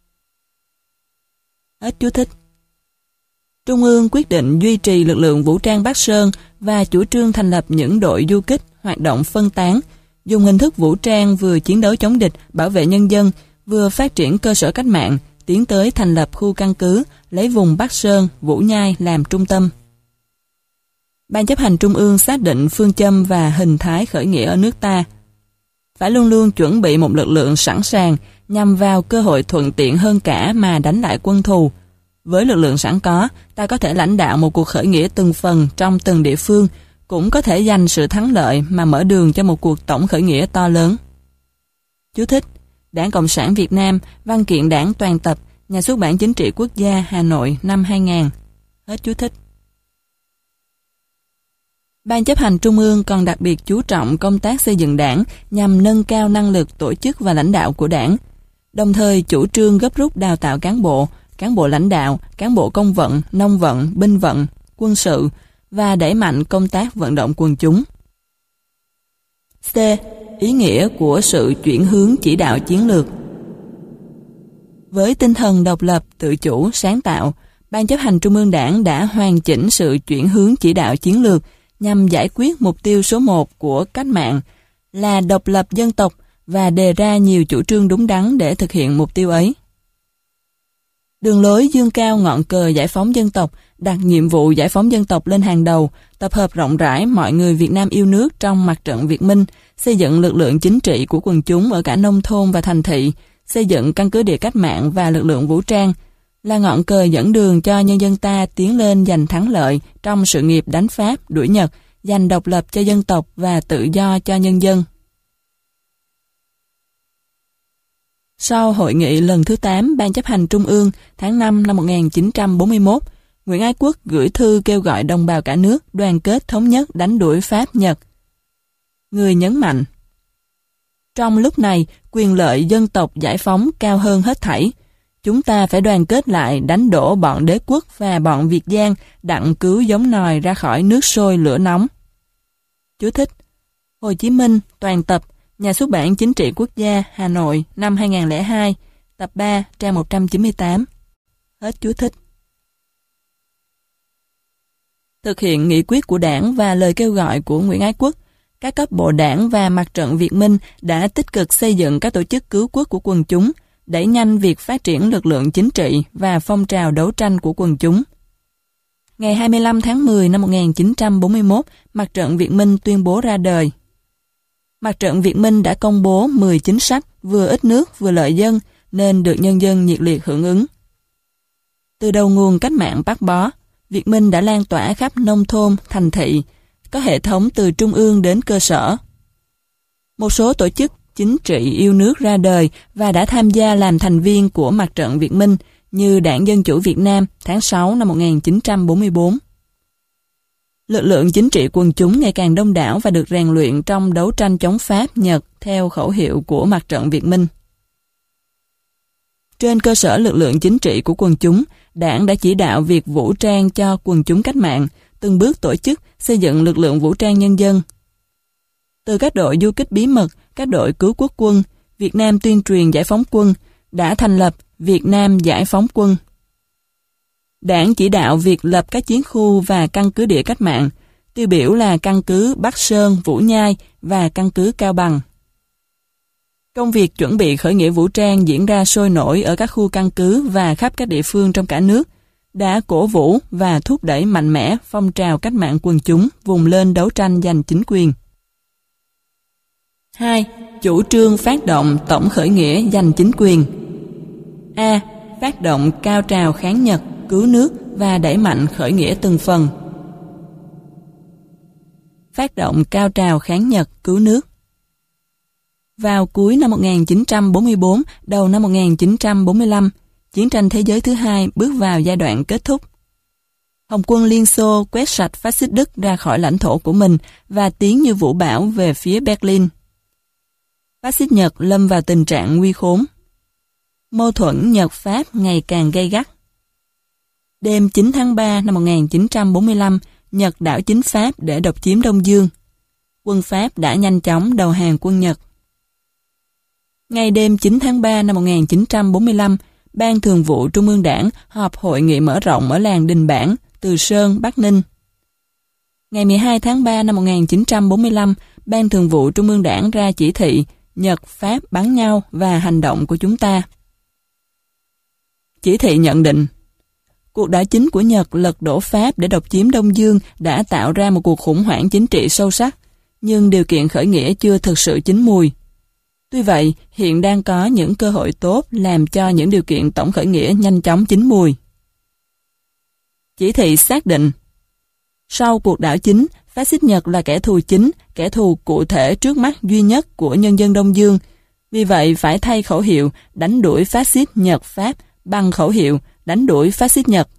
Hết chú thích. Trung ương quyết định duy trì lực lượng vũ trang Bắc Sơn và chủ trương thành lập những đội du kích hoạt động phân tán, dùng hình thức vũ trang vừa chiến đấu chống địch, bảo vệ nhân dân, vừa phát triển cơ sở cách mạng, tiến tới thành lập khu căn cứ, lấy vùng Bắc Sơn, Vũ Nhai làm trung tâm. Ban chấp hành Trung ương xác định phương châm và hình thái khởi nghĩa ở nước ta. Phải luôn luôn chuẩn bị một lực lượng sẵn sàng nhằm vào cơ hội thuận tiện hơn cả mà đánh lại quân thù. Với lực lượng sẵn có, ta có thể lãnh đạo một cuộc khởi nghĩa từng phần trong từng địa phương, cũng có thể giành sự thắng lợi mà mở đường cho một cuộc tổng khởi nghĩa to lớn. Chú thích: Đảng Cộng sản Việt Nam, Văn kiện Đảng toàn tập, Nhà xuất bản Chính trị Quốc gia, Hà Nội, năm 2000. Hết chú thích. Ban chấp hành Trung ương còn đặc biệt chú trọng công tác xây dựng đảng nhằm nâng cao năng lực tổ chức và lãnh đạo của đảng, đồng thời chủ trương gấp rút đào tạo cán bộ lãnh đạo, cán bộ công vận, nông vận, binh vận, quân sự và đẩy mạnh công tác vận động quần chúng. C. Ý nghĩa của sự chuyển hướng chỉ đạo chiến lược. Với tinh thần độc lập, tự chủ, sáng tạo, Ban chấp hành Trung ương Đảng đã hoàn chỉnh sự chuyển hướng chỉ đạo chiến lược nhằm giải quyết mục tiêu số 1 của cách mạng là độc lập dân tộc và đề ra nhiều chủ trương đúng đắn để thực hiện mục tiêu ấy. Đường lối dương cao ngọn cờ giải phóng dân tộc, đặt nhiệm vụ giải phóng dân tộc lên hàng đầu, tập hợp rộng rãi mọi người Việt Nam yêu nước trong mặt trận Việt Minh, xây dựng lực lượng chính trị của quần chúng ở cả nông thôn và thành thị, xây dựng căn cứ địa cách mạng và lực lượng vũ trang, là ngọn cờ dẫn đường cho nhân dân ta tiến lên giành thắng lợi trong sự nghiệp đánh Pháp, đuổi Nhật, giành độc lập cho dân tộc và tự do cho nhân dân. Sau hội nghị lần thứ 8 Ban chấp hành Trung ương tháng 5 năm 1941, Nguyễn Ái Quốc gửi thư kêu gọi đồng bào cả nước đoàn kết thống nhất đánh đuổi Pháp Nhật. Người nhấn mạnh: trong lúc này, quyền lợi dân tộc giải phóng cao hơn hết thảy. Chúng ta phải đoàn kết lại đánh đổ bọn đế quốc và bọn Việt Giang đặng cứu giống nòi ra khỏi nước sôi lửa nóng. Chú thích: Hồ Chí Minh, toàn tập, Nhà xuất bản Chính trị Quốc gia, Hà Nội, năm 2002, tập 3, trang 198. Hết chú thích. Thực hiện nghị quyết của Đảng và lời kêu gọi của Nguyễn Ái Quốc, các cấp bộ Đảng và Mặt trận Việt Minh đã tích cực xây dựng các tổ chức cứu quốc của quần chúng, đẩy nhanh việc phát triển lực lượng chính trị và phong trào đấu tranh của quần chúng. Ngày 25 tháng 10 năm 1941, Mặt trận Việt Minh tuyên bố ra đời. Mặt trận Việt Minh đã công bố 10 chính sách vừa ít nước vừa lợi dân nên được nhân dân nhiệt liệt hưởng ứng. Từ đầu nguồn cách mạng Bắc Bó, Việt Minh đã lan tỏa khắp nông thôn, thành thị, có hệ thống từ trung ương đến cơ sở. Một số tổ chức chính trị yêu nước ra đời và đã tham gia làm thành viên của Mặt trận Việt Minh như Đảng Dân Chủ Việt Nam tháng 6 năm 1944. Lực lượng chính trị quần chúng ngày càng đông đảo và được rèn luyện trong đấu tranh chống Pháp, Nhật theo khẩu hiệu của Mặt trận Việt Minh. Trên cơ sở lực lượng chính trị của quần chúng, Đảng đã chỉ đạo việc vũ trang cho quần chúng cách mạng, từng bước tổ chức xây dựng lực lượng vũ trang nhân dân. Từ các đội du kích bí mật, các đội cứu quốc quân, Việt Nam tuyên truyền giải phóng quân, đã thành lập Việt Nam Giải phóng quân. Đảng chỉ đạo việc lập các chiến khu và căn cứ địa cách mạng, tiêu biểu là căn cứ Bắc Sơn, Vũ Nhai và căn cứ Cao Bằng. Công việc chuẩn bị khởi nghĩa vũ trang diễn ra sôi nổi ở các khu căn cứ và khắp các địa phương trong cả nước, đã cổ vũ và thúc đẩy mạnh mẽ phong trào cách mạng quần chúng vùng lên đấu tranh giành chính quyền. 2. Chủ trương phát động tổng khởi nghĩa giành chính quyền. A. Phát động cao trào kháng Nhật, cứu nước và đẩy mạnh khởi nghĩa từng phần. Phát động cao trào kháng Nhật, cứu nước. Vào cuối năm 1944, đầu năm 1945, chiến tranh thế giới thứ hai bước vào giai đoạn kết thúc. Hồng quân Liên Xô quét sạch phát xít Đức ra khỏi lãnh thổ của mình và tiến như vũ bão về phía Berlin. Phát xít Nhật lâm vào tình trạng nguy khốn. Mâu thuẫn Nhật-Pháp ngày càng gay gắt. Đêm 9 tháng 3 năm 1945, Nhật đảo chính Pháp để độc chiếm Đông Dương. Quân Pháp đã nhanh chóng đầu hàng quân Nhật. Ngày đêm 9 tháng 3 năm 1945, Ban Thường vụ Trung ương Đảng họp hội nghị mở rộng ở làng Đình Bản, Từ Sơn, Bắc Ninh. Ngày 12 tháng 3 năm 1945, Ban Thường vụ Trung ương Đảng ra chỉ thị Nhật, Pháp bắn nhau và hành động của chúng ta. Chỉ thị nhận định, cuộc đảo chính của Nhật lật đổ Pháp để độc chiếm Đông Dương đã tạo ra một cuộc khủng hoảng chính trị sâu sắc, nhưng điều kiện khởi nghĩa chưa thực sự chín mùi. Tuy vậy, hiện đang có những cơ hội tốt làm cho những điều kiện tổng khởi nghĩa nhanh chóng chín mùi. Chỉ thị xác định, sau cuộc đảo chính, Phát xít Nhật là kẻ thù chính, kẻ thù cụ thể trước mắt duy nhất của nhân dân Đông Dương. Vì vậy, phải thay khẩu hiệu đánh đuổi Phát xít Nhật Pháp bằng khẩu hiệu đánh đuổi Phát xít Nhật.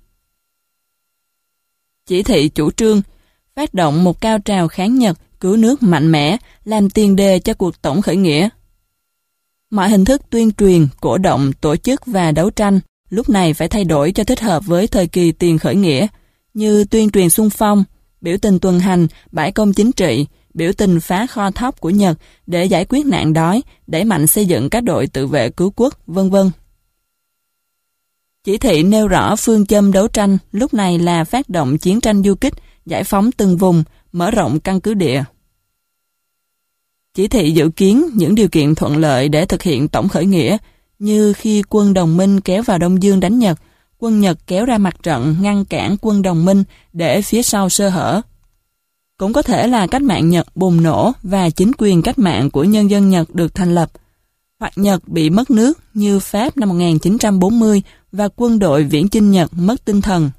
Chỉ thị chủ trương, phát động một cao trào kháng Nhật, cứu nước mạnh mẽ, làm tiền đề cho cuộc tổng khởi nghĩa. Mọi hình thức tuyên truyền, cổ động, tổ chức và đấu tranh lúc này phải thay đổi cho thích hợp với thời kỳ tiền khởi nghĩa, như tuyên truyền xung phong, biểu tình tuần hành, bãi công chính trị, biểu tình phá kho thóc của Nhật để giải quyết nạn đói, đẩy mạnh xây dựng các đội tự vệ cứu quốc, vân vân. Chỉ thị nêu rõ phương châm đấu tranh lúc này là phát động chiến tranh du kích, giải phóng từng vùng, mở rộng căn cứ địa. Chỉ thị dự kiến những điều kiện thuận lợi để thực hiện tổng khởi nghĩa, như khi quân đồng minh kéo vào Đông Dương đánh Nhật, quân Nhật kéo ra mặt trận ngăn cản quân đồng minh để phía sau sơ hở. Cũng có thể là cách mạng Nhật bùng nổ và chính quyền cách mạng của nhân dân Nhật được thành lập, hoặc Nhật bị mất nước như Pháp năm 1940 và quân đội viễn chinh Nhật mất tinh thần.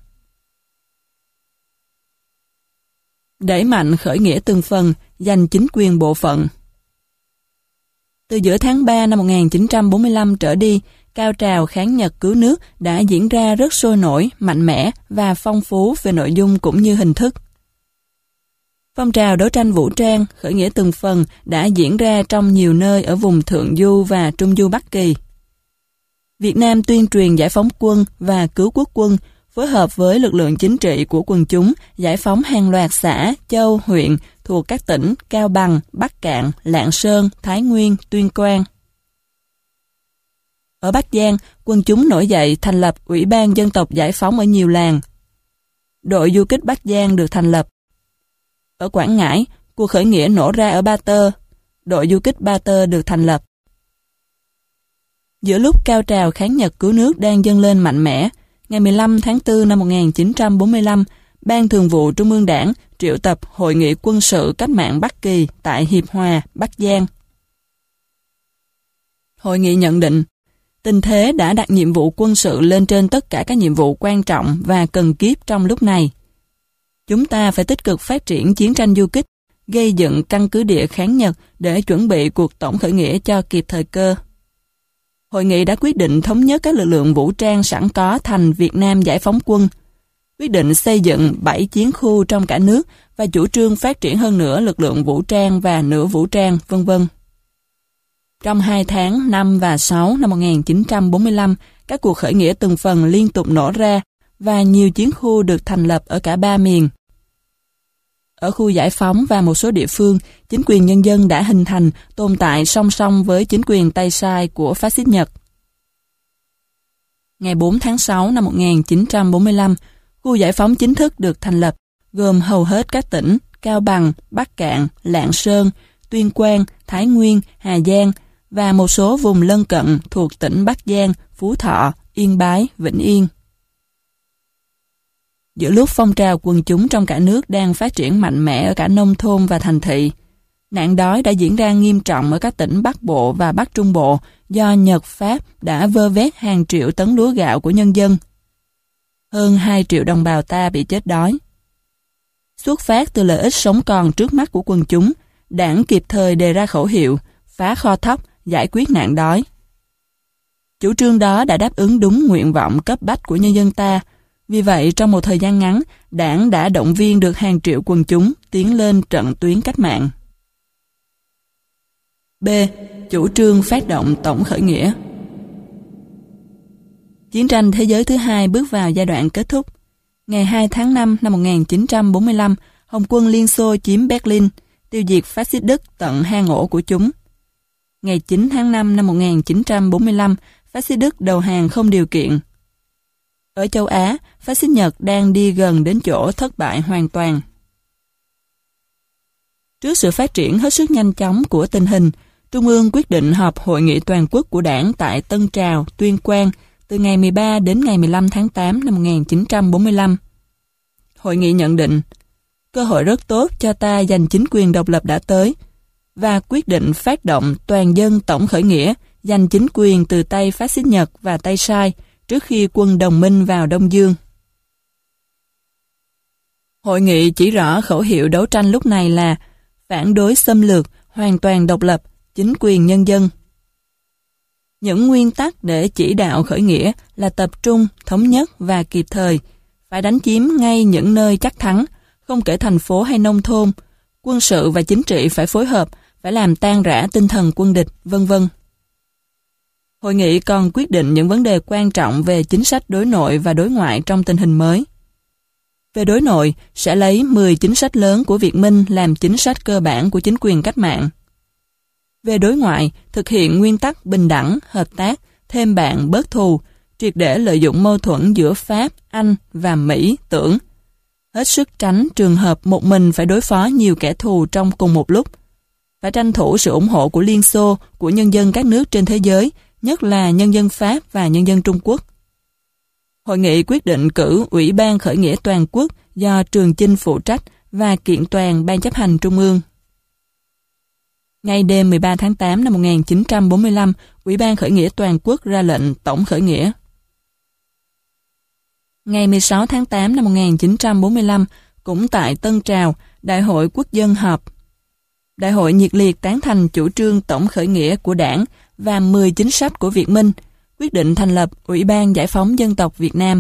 Đẩy mạnh khởi nghĩa từng phần, giành chính quyền bộ phận. Từ giữa tháng 3 năm 1945 trở đi, cao trào kháng Nhật cứu nước đã diễn ra rất sôi nổi, mạnh mẽ và phong phú về nội dung cũng như hình thức. Phong trào đấu tranh vũ trang, khởi nghĩa từng phần đã diễn ra trong nhiều nơi ở vùng Thượng Du và Trung Du Bắc Kỳ. Việt Nam tuyên truyền giải phóng quân và cứu quốc quân, phối hợp với lực lượng chính trị của quần chúng, giải phóng hàng loạt xã, châu, huyện thuộc các tỉnh Cao Bằng, Bắc Kạn, Lạng Sơn, Thái Nguyên, Tuyên Quang. Ở Bắc Giang, quần chúng nổi dậy thành lập Ủy ban Dân tộc Giải phóng ở nhiều làng. Đội du kích Bắc Giang được thành lập. Ở Quảng Ngãi, cuộc khởi nghĩa nổ ra ở Ba Tơ. Đội du kích Ba Tơ được thành lập. Giữa lúc cao trào kháng Nhật cứu nước đang dâng lên mạnh mẽ, ngày 15 tháng 4 năm 1945, Ban Thường vụ Trung ương Đảng triệu tập Hội nghị quân sự cách mạng Bắc Kỳ tại Hiệp Hòa, Bắc Giang. Hội nghị nhận định, tình thế đã đặt nhiệm vụ quân sự lên trên tất cả các nhiệm vụ quan trọng và cần kíp trong lúc này. Chúng ta phải tích cực phát triển chiến tranh du kích, gây dựng căn cứ địa kháng Nhật để chuẩn bị cuộc tổng khởi nghĩa cho kịp thời cơ. Hội nghị đã quyết định thống nhất các lực lượng vũ trang sẵn có thành Việt Nam Giải phóng quân, quyết định xây dựng 7 chiến khu trong cả nước và chủ trương phát triển hơn nữa lực lượng vũ trang và nửa vũ trang, vân vân. Trong 2 tháng 5 và 6 năm 1945, các cuộc khởi nghĩa từng phần liên tục nổ ra và nhiều chiến khu được thành lập ở cả 3 miền. Ở khu giải phóng và một số địa phương, chính quyền nhân dân đã hình thành, tồn tại song song với chính quyền tay sai của Phát xít Nhật. Ngày 4 tháng 6 năm 1945, khu giải phóng chính thức được thành lập, gồm hầu hết các tỉnh Cao Bằng, Bắc Kạn, Lạng Sơn, Tuyên Quang, Thái Nguyên, Hà Giang và một số vùng lân cận thuộc tỉnh Bắc Giang, Phú Thọ, Yên Bái, Vĩnh Yên. Giữa lúc phong trào quần chúng trong cả nước đang phát triển mạnh mẽ ở cả nông thôn và thành thị, nạn đói đã diễn ra nghiêm trọng ở các tỉnh Bắc Bộ và Bắc Trung Bộ do Nhật Pháp đã vơ vét hàng triệu tấn lúa gạo của nhân dân. Hơn 2 triệu đồng bào ta bị chết đói. Xuất phát từ lợi ích sống còn trước mắt của quần chúng, Đảng kịp thời đề ra khẩu hiệu phá kho thóc, giải quyết nạn đói. Chủ trương đó đã đáp ứng đúng nguyện vọng cấp bách của nhân dân ta. Vì vậy, trong một thời gian ngắn, Đảng đã động viên được hàng triệu quần chúng tiến lên trận tuyến cách mạng. B. Chủ trương phát động tổng khởi nghĩa. Chiến tranh thế giới thứ hai bước vào giai đoạn kết thúc. Ngày 2 tháng 5 năm 1945, Hồng quân Liên Xô chiếm Berlin, tiêu diệt phát xít Đức tận hang ổ của chúng. Ngày 9 tháng 5 năm 1945, phát xít Đức đầu hàng không điều kiện. Ở châu Á, phát xít Nhật đang đi gần đến chỗ thất bại hoàn toàn. Trước sự phát triển hết sức nhanh chóng của tình hình, Trung ương quyết định họp Hội nghị toàn quốc của Đảng tại Tân Trào, Tuyên Quang từ ngày 13 đến ngày 15 tháng 8 năm 1945. Hội nghị nhận định, cơ hội rất tốt cho ta giành chính quyền độc lập đã tới, và quyết định phát động toàn dân tổng khởi nghĩa giành chính quyền từ tay phát xít Nhật và tay Sai trước khi quân đồng minh vào Đông Dương. Hội nghị chỉ rõ khẩu hiệu đấu tranh lúc này là phản đối xâm lược, hoàn toàn độc lập, chính quyền nhân dân. Những nguyên tắc để chỉ đạo khởi nghĩa là tập trung, thống nhất và kịp thời, phải đánh chiếm ngay những nơi chắc thắng, không kể thành phố hay nông thôn, quân sự và chính trị phải phối hợp, phải làm tan rã tinh thần quân địch, vân vân. Hội nghị còn quyết định những vấn đề quan trọng về chính sách đối nội và đối ngoại trong tình hình mới. Về đối nội, sẽ lấy 10 chính sách lớn của Việt Minh làm chính sách cơ bản của chính quyền cách mạng. Về đối ngoại, thực hiện nguyên tắc bình đẳng, hợp tác, thêm bạn bớt thù, triệt để lợi dụng mâu thuẫn giữa Pháp, Anh và Mỹ, tưởng. Hết sức tránh trường hợp một mình phải đối phó nhiều kẻ thù trong cùng một lúc. Phải tranh thủ sự ủng hộ của Liên Xô, của nhân dân các nước trên thế giới, nhất là nhân dân Pháp và nhân dân Trung Quốc. Hội nghị quyết định cử Ủy ban Khởi nghĩa Toàn quốc do Trường Chinh phụ trách và kiện toàn Ban chấp hành Trung ương. Ngay đêm 13 tháng 8 năm 1945, Ủy ban Khởi nghĩa Toàn quốc ra lệnh tổng khởi nghĩa. Ngày 16 tháng 8 năm 1945, cũng tại Tân Trào, Đại hội Quốc dân họp. Đại hội nhiệt liệt tán thành chủ trương tổng khởi nghĩa của Đảng và 10 chính sách của Việt Minh, quyết định thành lập Ủy ban Giải phóng Dân tộc Việt Nam.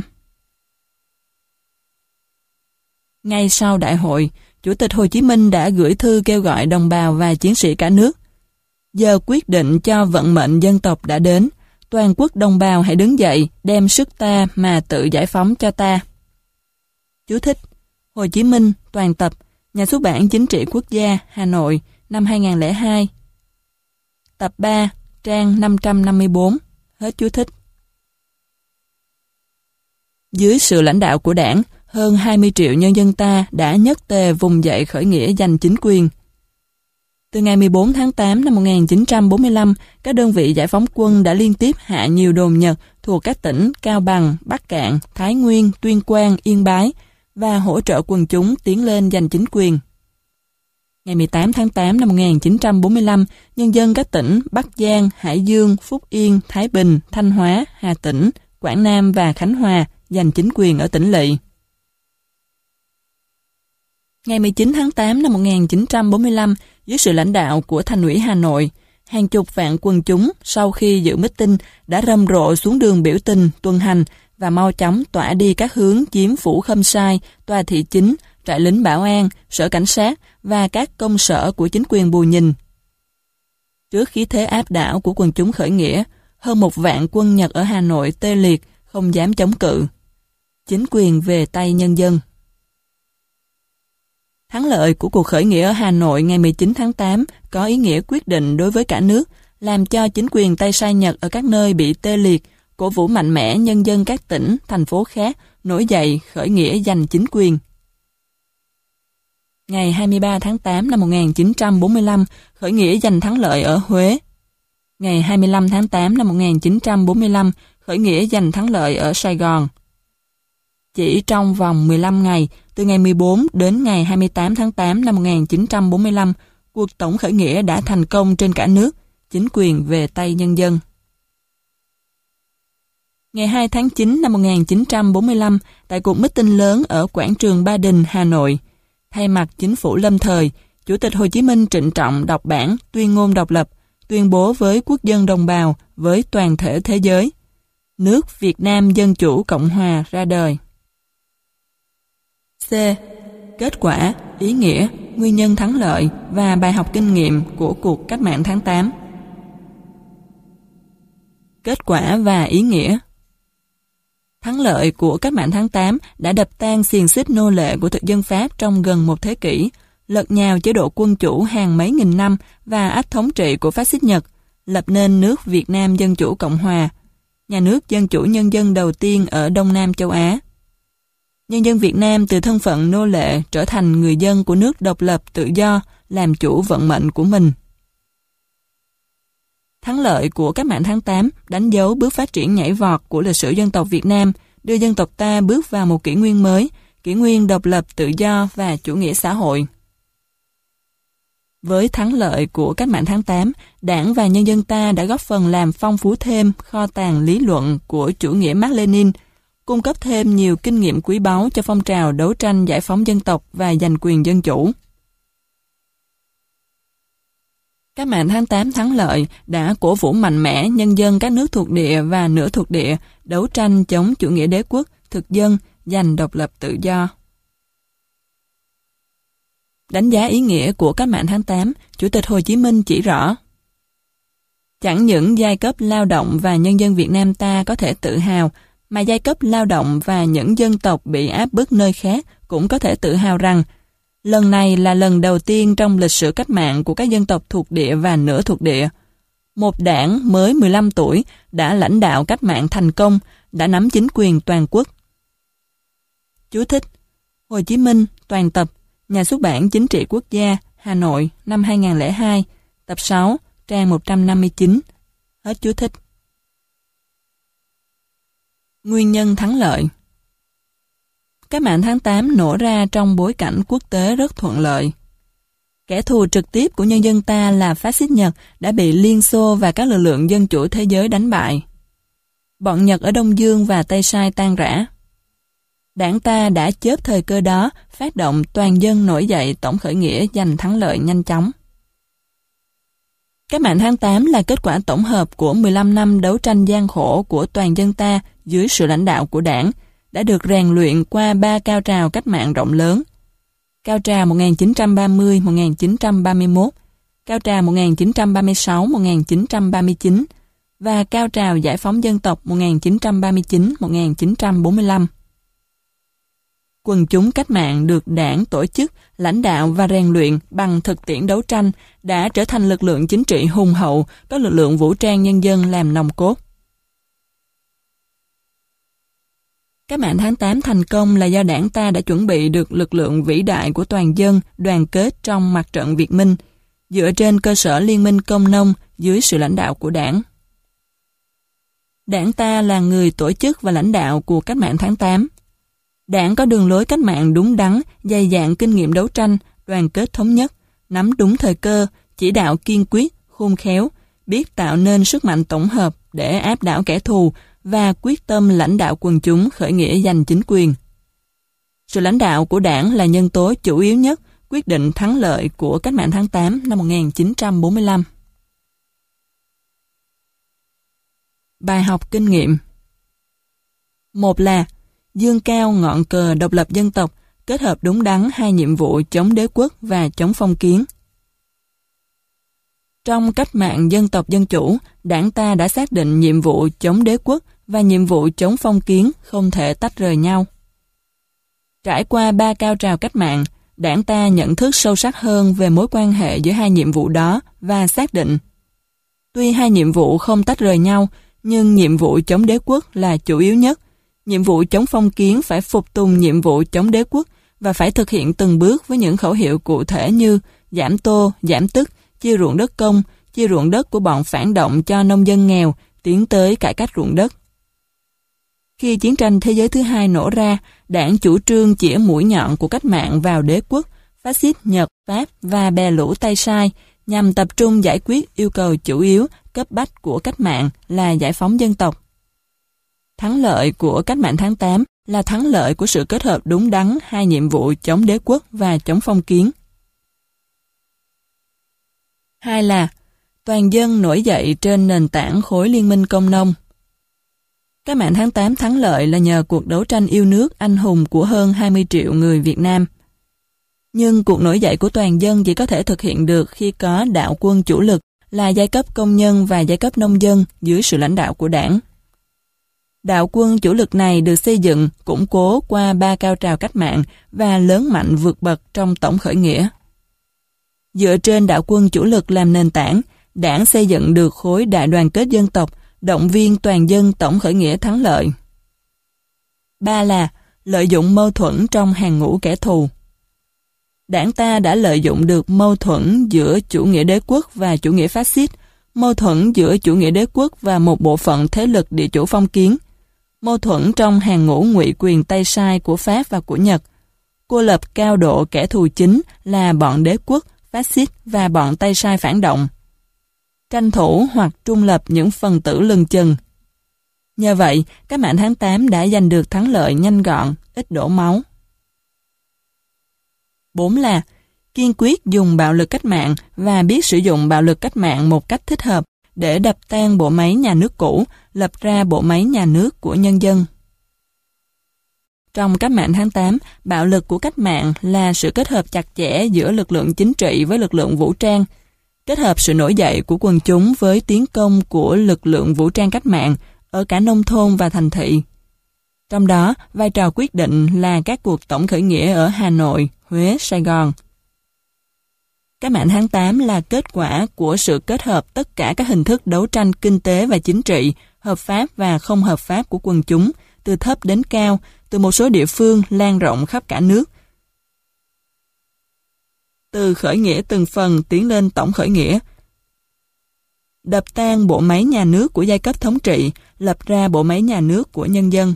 Ngay sau đại hội, Chủ tịch Hồ Chí Minh đã gửi thư kêu gọi đồng bào và chiến sĩ cả nước. Giờ quyết định cho vận mệnh dân tộc đã đến, toàn quốc đồng bào hãy đứng dậy, đem sức ta mà tự giải phóng cho ta. Chú thích: Hồ Chí Minh, toàn tập, Nhà xuất bản Chính trị Quốc gia, Hà Nội, năm 2002. Tập 3, trang 554. Hết chú thích. Dưới sự lãnh đạo của Đảng, hơn 20 triệu nhân dân ta đã nhất tề vùng dậy khởi nghĩa giành chính quyền. Từ ngày 14 tháng 8 năm 1945, các đơn vị giải phóng quân đã liên tiếp hạ nhiều đồn Nhật thuộc các tỉnh Cao Bằng, Bắc Kạn, Thái Nguyên, Tuyên Quang, Yên Bái và hỗ trợ quần chúng tiến lên giành chính quyền. Ngày 18 tháng 8 năm 1945, nhân dân các tỉnh Bắc Giang, Hải Dương, Phúc Yên, Thái Bình, Thanh Hóa, Hà Tĩnh, Quảng Nam và Khánh Hòa giành chính quyền ở tỉnh lỵ. Ngày 19 tháng 8 năm 1945, dưới sự lãnh đạo của Thành ủy Hà Nội, hàng chục vạn quần chúng sau khi dự meeting đã rầm rộ xuống đường biểu tình, tuần hành và mau chóng tỏa đi các hướng chiếm phủ Khâm Sai, tòa thị chính, trại lính bảo an, sở cảnh sát và các công sở của chính quyền Bù Nhìn. Trước khí thế áp đảo của quần chúng khởi nghĩa, hơn 1 vạn quân Nhật ở Hà Nội tê liệt, không dám chống cự. Chính quyền về tay nhân dân. Thắng lợi của cuộc khởi nghĩa ở Hà Nội ngày 19 tháng 8 có ý nghĩa quyết định đối với cả nước, làm cho chính quyền tay sai Nhật ở các nơi bị tê liệt, cổ vũ mạnh mẽ nhân dân các tỉnh, thành phố khác nổi dậy khởi nghĩa giành chính quyền. Ngày 23 tháng 8 năm 1945, khởi nghĩa giành thắng lợi ở Huế. Ngày 25 tháng 8 năm 1945, khởi nghĩa giành thắng lợi ở Sài Gòn. Chỉ trong vòng 15 ngày, từ ngày 14 đến ngày 28 tháng 8 năm 1945, cuộc tổng khởi nghĩa đã thành công trên cả nước, chính quyền về tay nhân dân. Ngày 2 tháng 9 năm 1945, tại cuộc meeting lớn ở quảng trường Ba Đình, Hà Nội, thay mặt chính phủ lâm thời, Chủ tịch Hồ Chí Minh trịnh trọng đọc bản tuyên ngôn độc lập, tuyên bố với quốc dân đồng bào, với toàn thể thế giới. Nước Việt Nam Dân Chủ Cộng Hòa ra đời. C. Kết quả, ý nghĩa, nguyên nhân thắng lợi và bài học kinh nghiệm của cuộc cách mạng tháng 8. Kết quả và ý nghĩa. Thắng lợi của cách mạng tháng 8 đã đập tan xiềng xích nô lệ của thực dân Pháp trong gần một thế kỷ, lật nhào chế độ quân chủ hàng mấy nghìn năm và ách thống trị của phát xít Nhật, lập nên nước Việt Nam Dân Chủ Cộng Hòa, nhà nước dân chủ nhân dân đầu tiên ở Đông Nam châu Á. Nhân dân Việt Nam từ thân phận nô lệ trở thành người dân của nước độc lập tự do, làm chủ vận mệnh của mình. Thắng lợi của cách mạng tháng 8 đánh dấu bước phát triển nhảy vọt của lịch sử dân tộc Việt Nam, đưa dân tộc ta bước vào một kỷ nguyên mới, kỷ nguyên độc lập, tự do và chủ nghĩa xã hội. Với thắng lợi của cách mạng tháng 8, Đảng và nhân dân ta đã góp phần làm phong phú thêm kho tàng lý luận của chủ nghĩa Mác Lênin, cung cấp thêm nhiều kinh nghiệm quý báu cho phong trào đấu tranh giải phóng dân tộc và giành quyền dân chủ. Cách mạng tháng 8 thắng lợi đã cổ vũ mạnh mẽ nhân dân các nước thuộc địa và nửa thuộc địa đấu tranh chống chủ nghĩa đế quốc, thực dân, giành độc lập tự do. Đánh giá ý nghĩa của cách mạng tháng 8, Chủ tịch Hồ Chí Minh chỉ rõ: chẳng những giai cấp lao động và nhân dân Việt Nam ta có thể tự hào, mà giai cấp lao động và những dân tộc bị áp bức nơi khác cũng có thể tự hào rằng lần này là lần đầu tiên trong lịch sử cách mạng của các dân tộc thuộc địa và nửa thuộc địa, một đảng mới 15 tuổi đã lãnh đạo cách mạng thành công, đã nắm chính quyền toàn quốc. Chú thích: Hồ Chí Minh, toàn tập, Nhà xuất bản Chính trị Quốc gia, Hà Nội, năm 2002, tập 6, trang 159. Hết chú thích. Nguyên nhân thắng lợi. Cách mạng tháng 8 nổ ra trong bối cảnh quốc tế rất thuận lợi. Kẻ thù trực tiếp của nhân dân ta là phát xít Nhật đã bị Liên Xô và các lực lượng dân chủ thế giới đánh bại. Bọn Nhật ở Đông Dương và Tây Sai tan rã. Đảng ta đã chớp thời cơ đó phát động toàn dân nổi dậy tổng khởi nghĩa giành thắng lợi nhanh chóng. Cách mạng tháng 8 là kết quả tổng hợp của 15 năm đấu tranh gian khổ của toàn dân ta dưới sự lãnh đạo của Đảng, đã được rèn luyện qua 3 cao trào cách mạng rộng lớn. Cao trào 1930-1931, cao trào 1936-1939 và cao trào giải phóng dân tộc 1939-1945. Quần chúng cách mạng được Đảng tổ chức, lãnh đạo và rèn luyện bằng thực tiễn đấu tranh đã trở thành lực lượng chính trị hùng hậu, có lực lượng vũ trang nhân dân làm nòng cốt. Cách mạng tháng 8 thành công là do Đảng ta đã chuẩn bị được lực lượng vĩ đại của toàn dân đoàn kết trong mặt trận Việt Minh, dựa trên cơ sở liên minh công nông dưới sự lãnh đạo của Đảng. Đảng ta là người tổ chức và lãnh đạo của cách mạng tháng 8. Đảng có đường lối cách mạng đúng đắn, dày dạn kinh nghiệm đấu tranh, đoàn kết thống nhất, nắm đúng thời cơ, chỉ đạo kiên quyết, khôn khéo, biết tạo nên sức mạnh tổng hợp để áp đảo kẻ thù và quyết tâm lãnh đạo quần chúng khởi nghĩa giành chính quyền. Sự lãnh đạo của Đảng là nhân tố chủ yếu nhất quyết định thắng lợi của cách mạng tháng 8 năm 1945. Bài học kinh nghiệm. Một là dương cao ngọn cờ độc lập dân tộc, kết hợp đúng đắn hai nhiệm vụ chống đế quốc và chống phong kiến. Trong cách mạng dân tộc dân chủ, Đảng ta đã xác định nhiệm vụ chống đế quốc và nhiệm vụ chống phong kiến không thể tách rời nhau. Trải qua 3 cao trào cách mạng, Đảng ta nhận thức sâu sắc hơn về mối quan hệ giữa hai nhiệm vụ đó và xác định tuy hai nhiệm vụ không tách rời nhau, nhưng nhiệm vụ chống đế quốc là chủ yếu nhất. Nhiệm vụ chống phong kiến phải phục tùng nhiệm vụ chống đế quốc và phải thực hiện từng bước với những khẩu hiệu cụ thể như giảm tô, giảm tức, chia ruộng đất công, chia ruộng đất của bọn phản động cho nông dân nghèo, tiến tới cải cách ruộng đất. Khi chiến tranh thế giới thứ hai nổ ra, Đảng chủ trương chĩa mũi nhọn của cách mạng vào đế quốc, phát xít Nhật, Pháp và bè lũ Tây Sai nhằm tập trung giải quyết yêu cầu chủ yếu, cấp bách của cách mạng là giải phóng dân tộc. Thắng lợi của cách mạng tháng 8 là thắng lợi của sự kết hợp đúng đắn hai nhiệm vụ chống đế quốc và chống phong kiến. Hai là toàn dân nổi dậy trên nền tảng khối liên minh công nông. Cách mạng tháng 8 thắng lợi là nhờ cuộc đấu tranh yêu nước anh hùng của hơn 20 triệu người Việt Nam. Nhưng cuộc nổi dậy của toàn dân chỉ có thể thực hiện được khi có đạo quân chủ lực là giai cấp công nhân và giai cấp nông dân dưới sự lãnh đạo của Đảng. Đạo quân chủ lực này được xây dựng, củng cố qua 3 cao trào cách mạng và lớn mạnh vượt bậc trong tổng khởi nghĩa. Dựa trên đạo quân chủ lực làm nền tảng, Đảng xây dựng được khối đại đoàn kết dân tộc, động viên toàn dân tổng khởi nghĩa thắng lợi. 3 là lợi dụng mâu thuẫn trong hàng ngũ kẻ thù. Đảng ta đã lợi dụng được mâu thuẫn giữa chủ nghĩa đế quốc và chủ nghĩa phát xít, mâu thuẫn giữa chủ nghĩa đế quốc và một bộ phận thế lực địa chủ phong kiến, mâu thuẫn trong hàng ngũ ngụy quyền Tây Sai của Pháp và của Nhật, cô lập cao độ kẻ thù chính là bọn đế quốc, phát xít và bọn Tây Sai phản động, tranh thủ hoặc trung lập những phần tử lừng chừng. Nhờ vậy, cách mạng tháng 8 đã giành được thắng lợi nhanh gọn, ít đổ máu. 4 là kiên quyết dùng bạo lực cách mạng và biết sử dụng bạo lực cách mạng một cách thích hợp để đập tan bộ máy nhà nước cũ, lập ra bộ máy nhà nước của nhân dân. Trong cách mạng tháng 8, bạo lực của cách mạng là sự kết hợp chặt chẽ giữa lực lượng chính trị với lực lượng vũ trang, kết hợp sự nổi dậy của quần chúng với tiến công của lực lượng vũ trang cách mạng ở cả nông thôn và thành thị. Trong đó, vai trò quyết định là các cuộc tổng khởi nghĩa ở Hà Nội, Huế, Sài Gòn. Cách mạng tháng 8 là kết quả của sự kết hợp tất cả các hình thức đấu tranh kinh tế và chính trị, hợp pháp và không hợp pháp của quần chúng, từ thấp đến cao, từ một số địa phương lan rộng khắp cả nước. Từ khởi nghĩa từng phần tiến lên tổng khởi nghĩa. Đập tan bộ máy nhà nước của giai cấp thống trị, lập ra bộ máy nhà nước của nhân dân.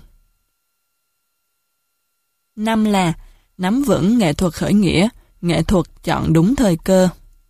5 là nắm vững nghệ thuật khởi nghĩa, nghệ thuật chọn đúng thời cơ.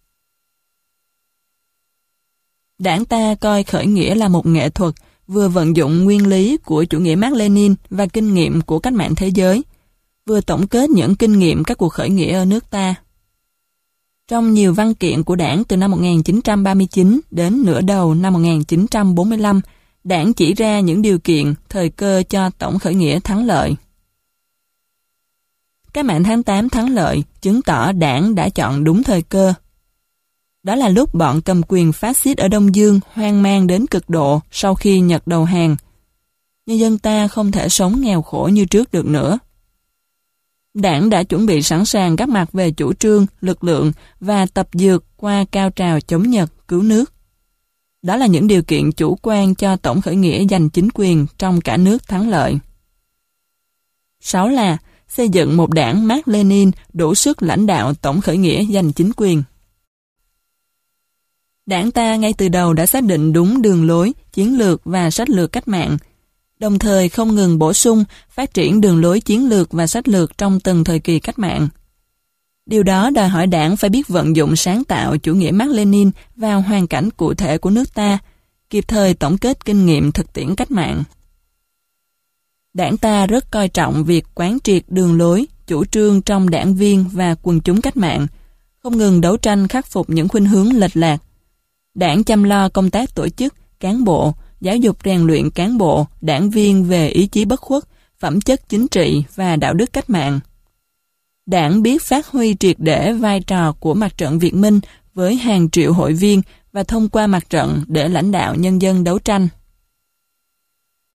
Đảng ta coi khởi nghĩa là một nghệ thuật, vừa vận dụng nguyên lý của chủ nghĩa Mác Lênin và kinh nghiệm của cách mạng thế giới, vừa tổng kết những kinh nghiệm các cuộc khởi nghĩa ở nước ta. Trong nhiều văn kiện của Đảng từ năm 1939 đến nửa đầu năm 1945, Đảng chỉ ra những điều kiện, thời cơ cho tổng khởi nghĩa thắng lợi. Cách mạng tháng 8 thắng lợi chứng tỏ Đảng đã chọn đúng thời cơ. Đó là lúc bọn cầm quyền phát xít ở Đông Dương hoang mang đến cực độ sau khi Nhật đầu hàng. Nhân dân ta không thể sống nghèo khổ như trước được nữa. Đảng đã chuẩn bị sẵn sàng các mặt về chủ trương, lực lượng và tập dượt qua cao trào chống Nhật, cứu nước. Đó là những điều kiện chủ quan cho tổng khởi nghĩa giành chính quyền trong cả nước thắng lợi. 6 là xây dựng một đảng Mác Lênin đủ sức lãnh đạo tổng khởi nghĩa giành chính quyền. Đảng ta ngay từ đầu đã xác định đúng đường lối, chiến lược và sách lược cách mạng, đồng thời không ngừng bổ sung, phát triển đường lối chiến lược và sách lược trong từng thời kỳ cách mạng. Điều đó đòi hỏi Đảng phải biết vận dụng sáng tạo chủ nghĩa Mác Lênin vào hoàn cảnh cụ thể của nước ta, kịp thời tổng kết kinh nghiệm thực tiễn cách mạng. Đảng ta rất coi trọng việc quán triệt đường lối, chủ trương trong đảng viên và quần chúng cách mạng, không ngừng đấu tranh khắc phục những khuynh hướng lệch lạc. Đảng chăm lo công tác tổ chức, cán bộ, giáo dục rèn luyện cán bộ, đảng viên về ý chí bất khuất, phẩm chất chính trị và đạo đức cách mạng. Đảng biết phát huy triệt để vai trò của mặt trận Việt Minh với hàng triệu hội viên và thông qua mặt trận để lãnh đạo nhân dân đấu tranh.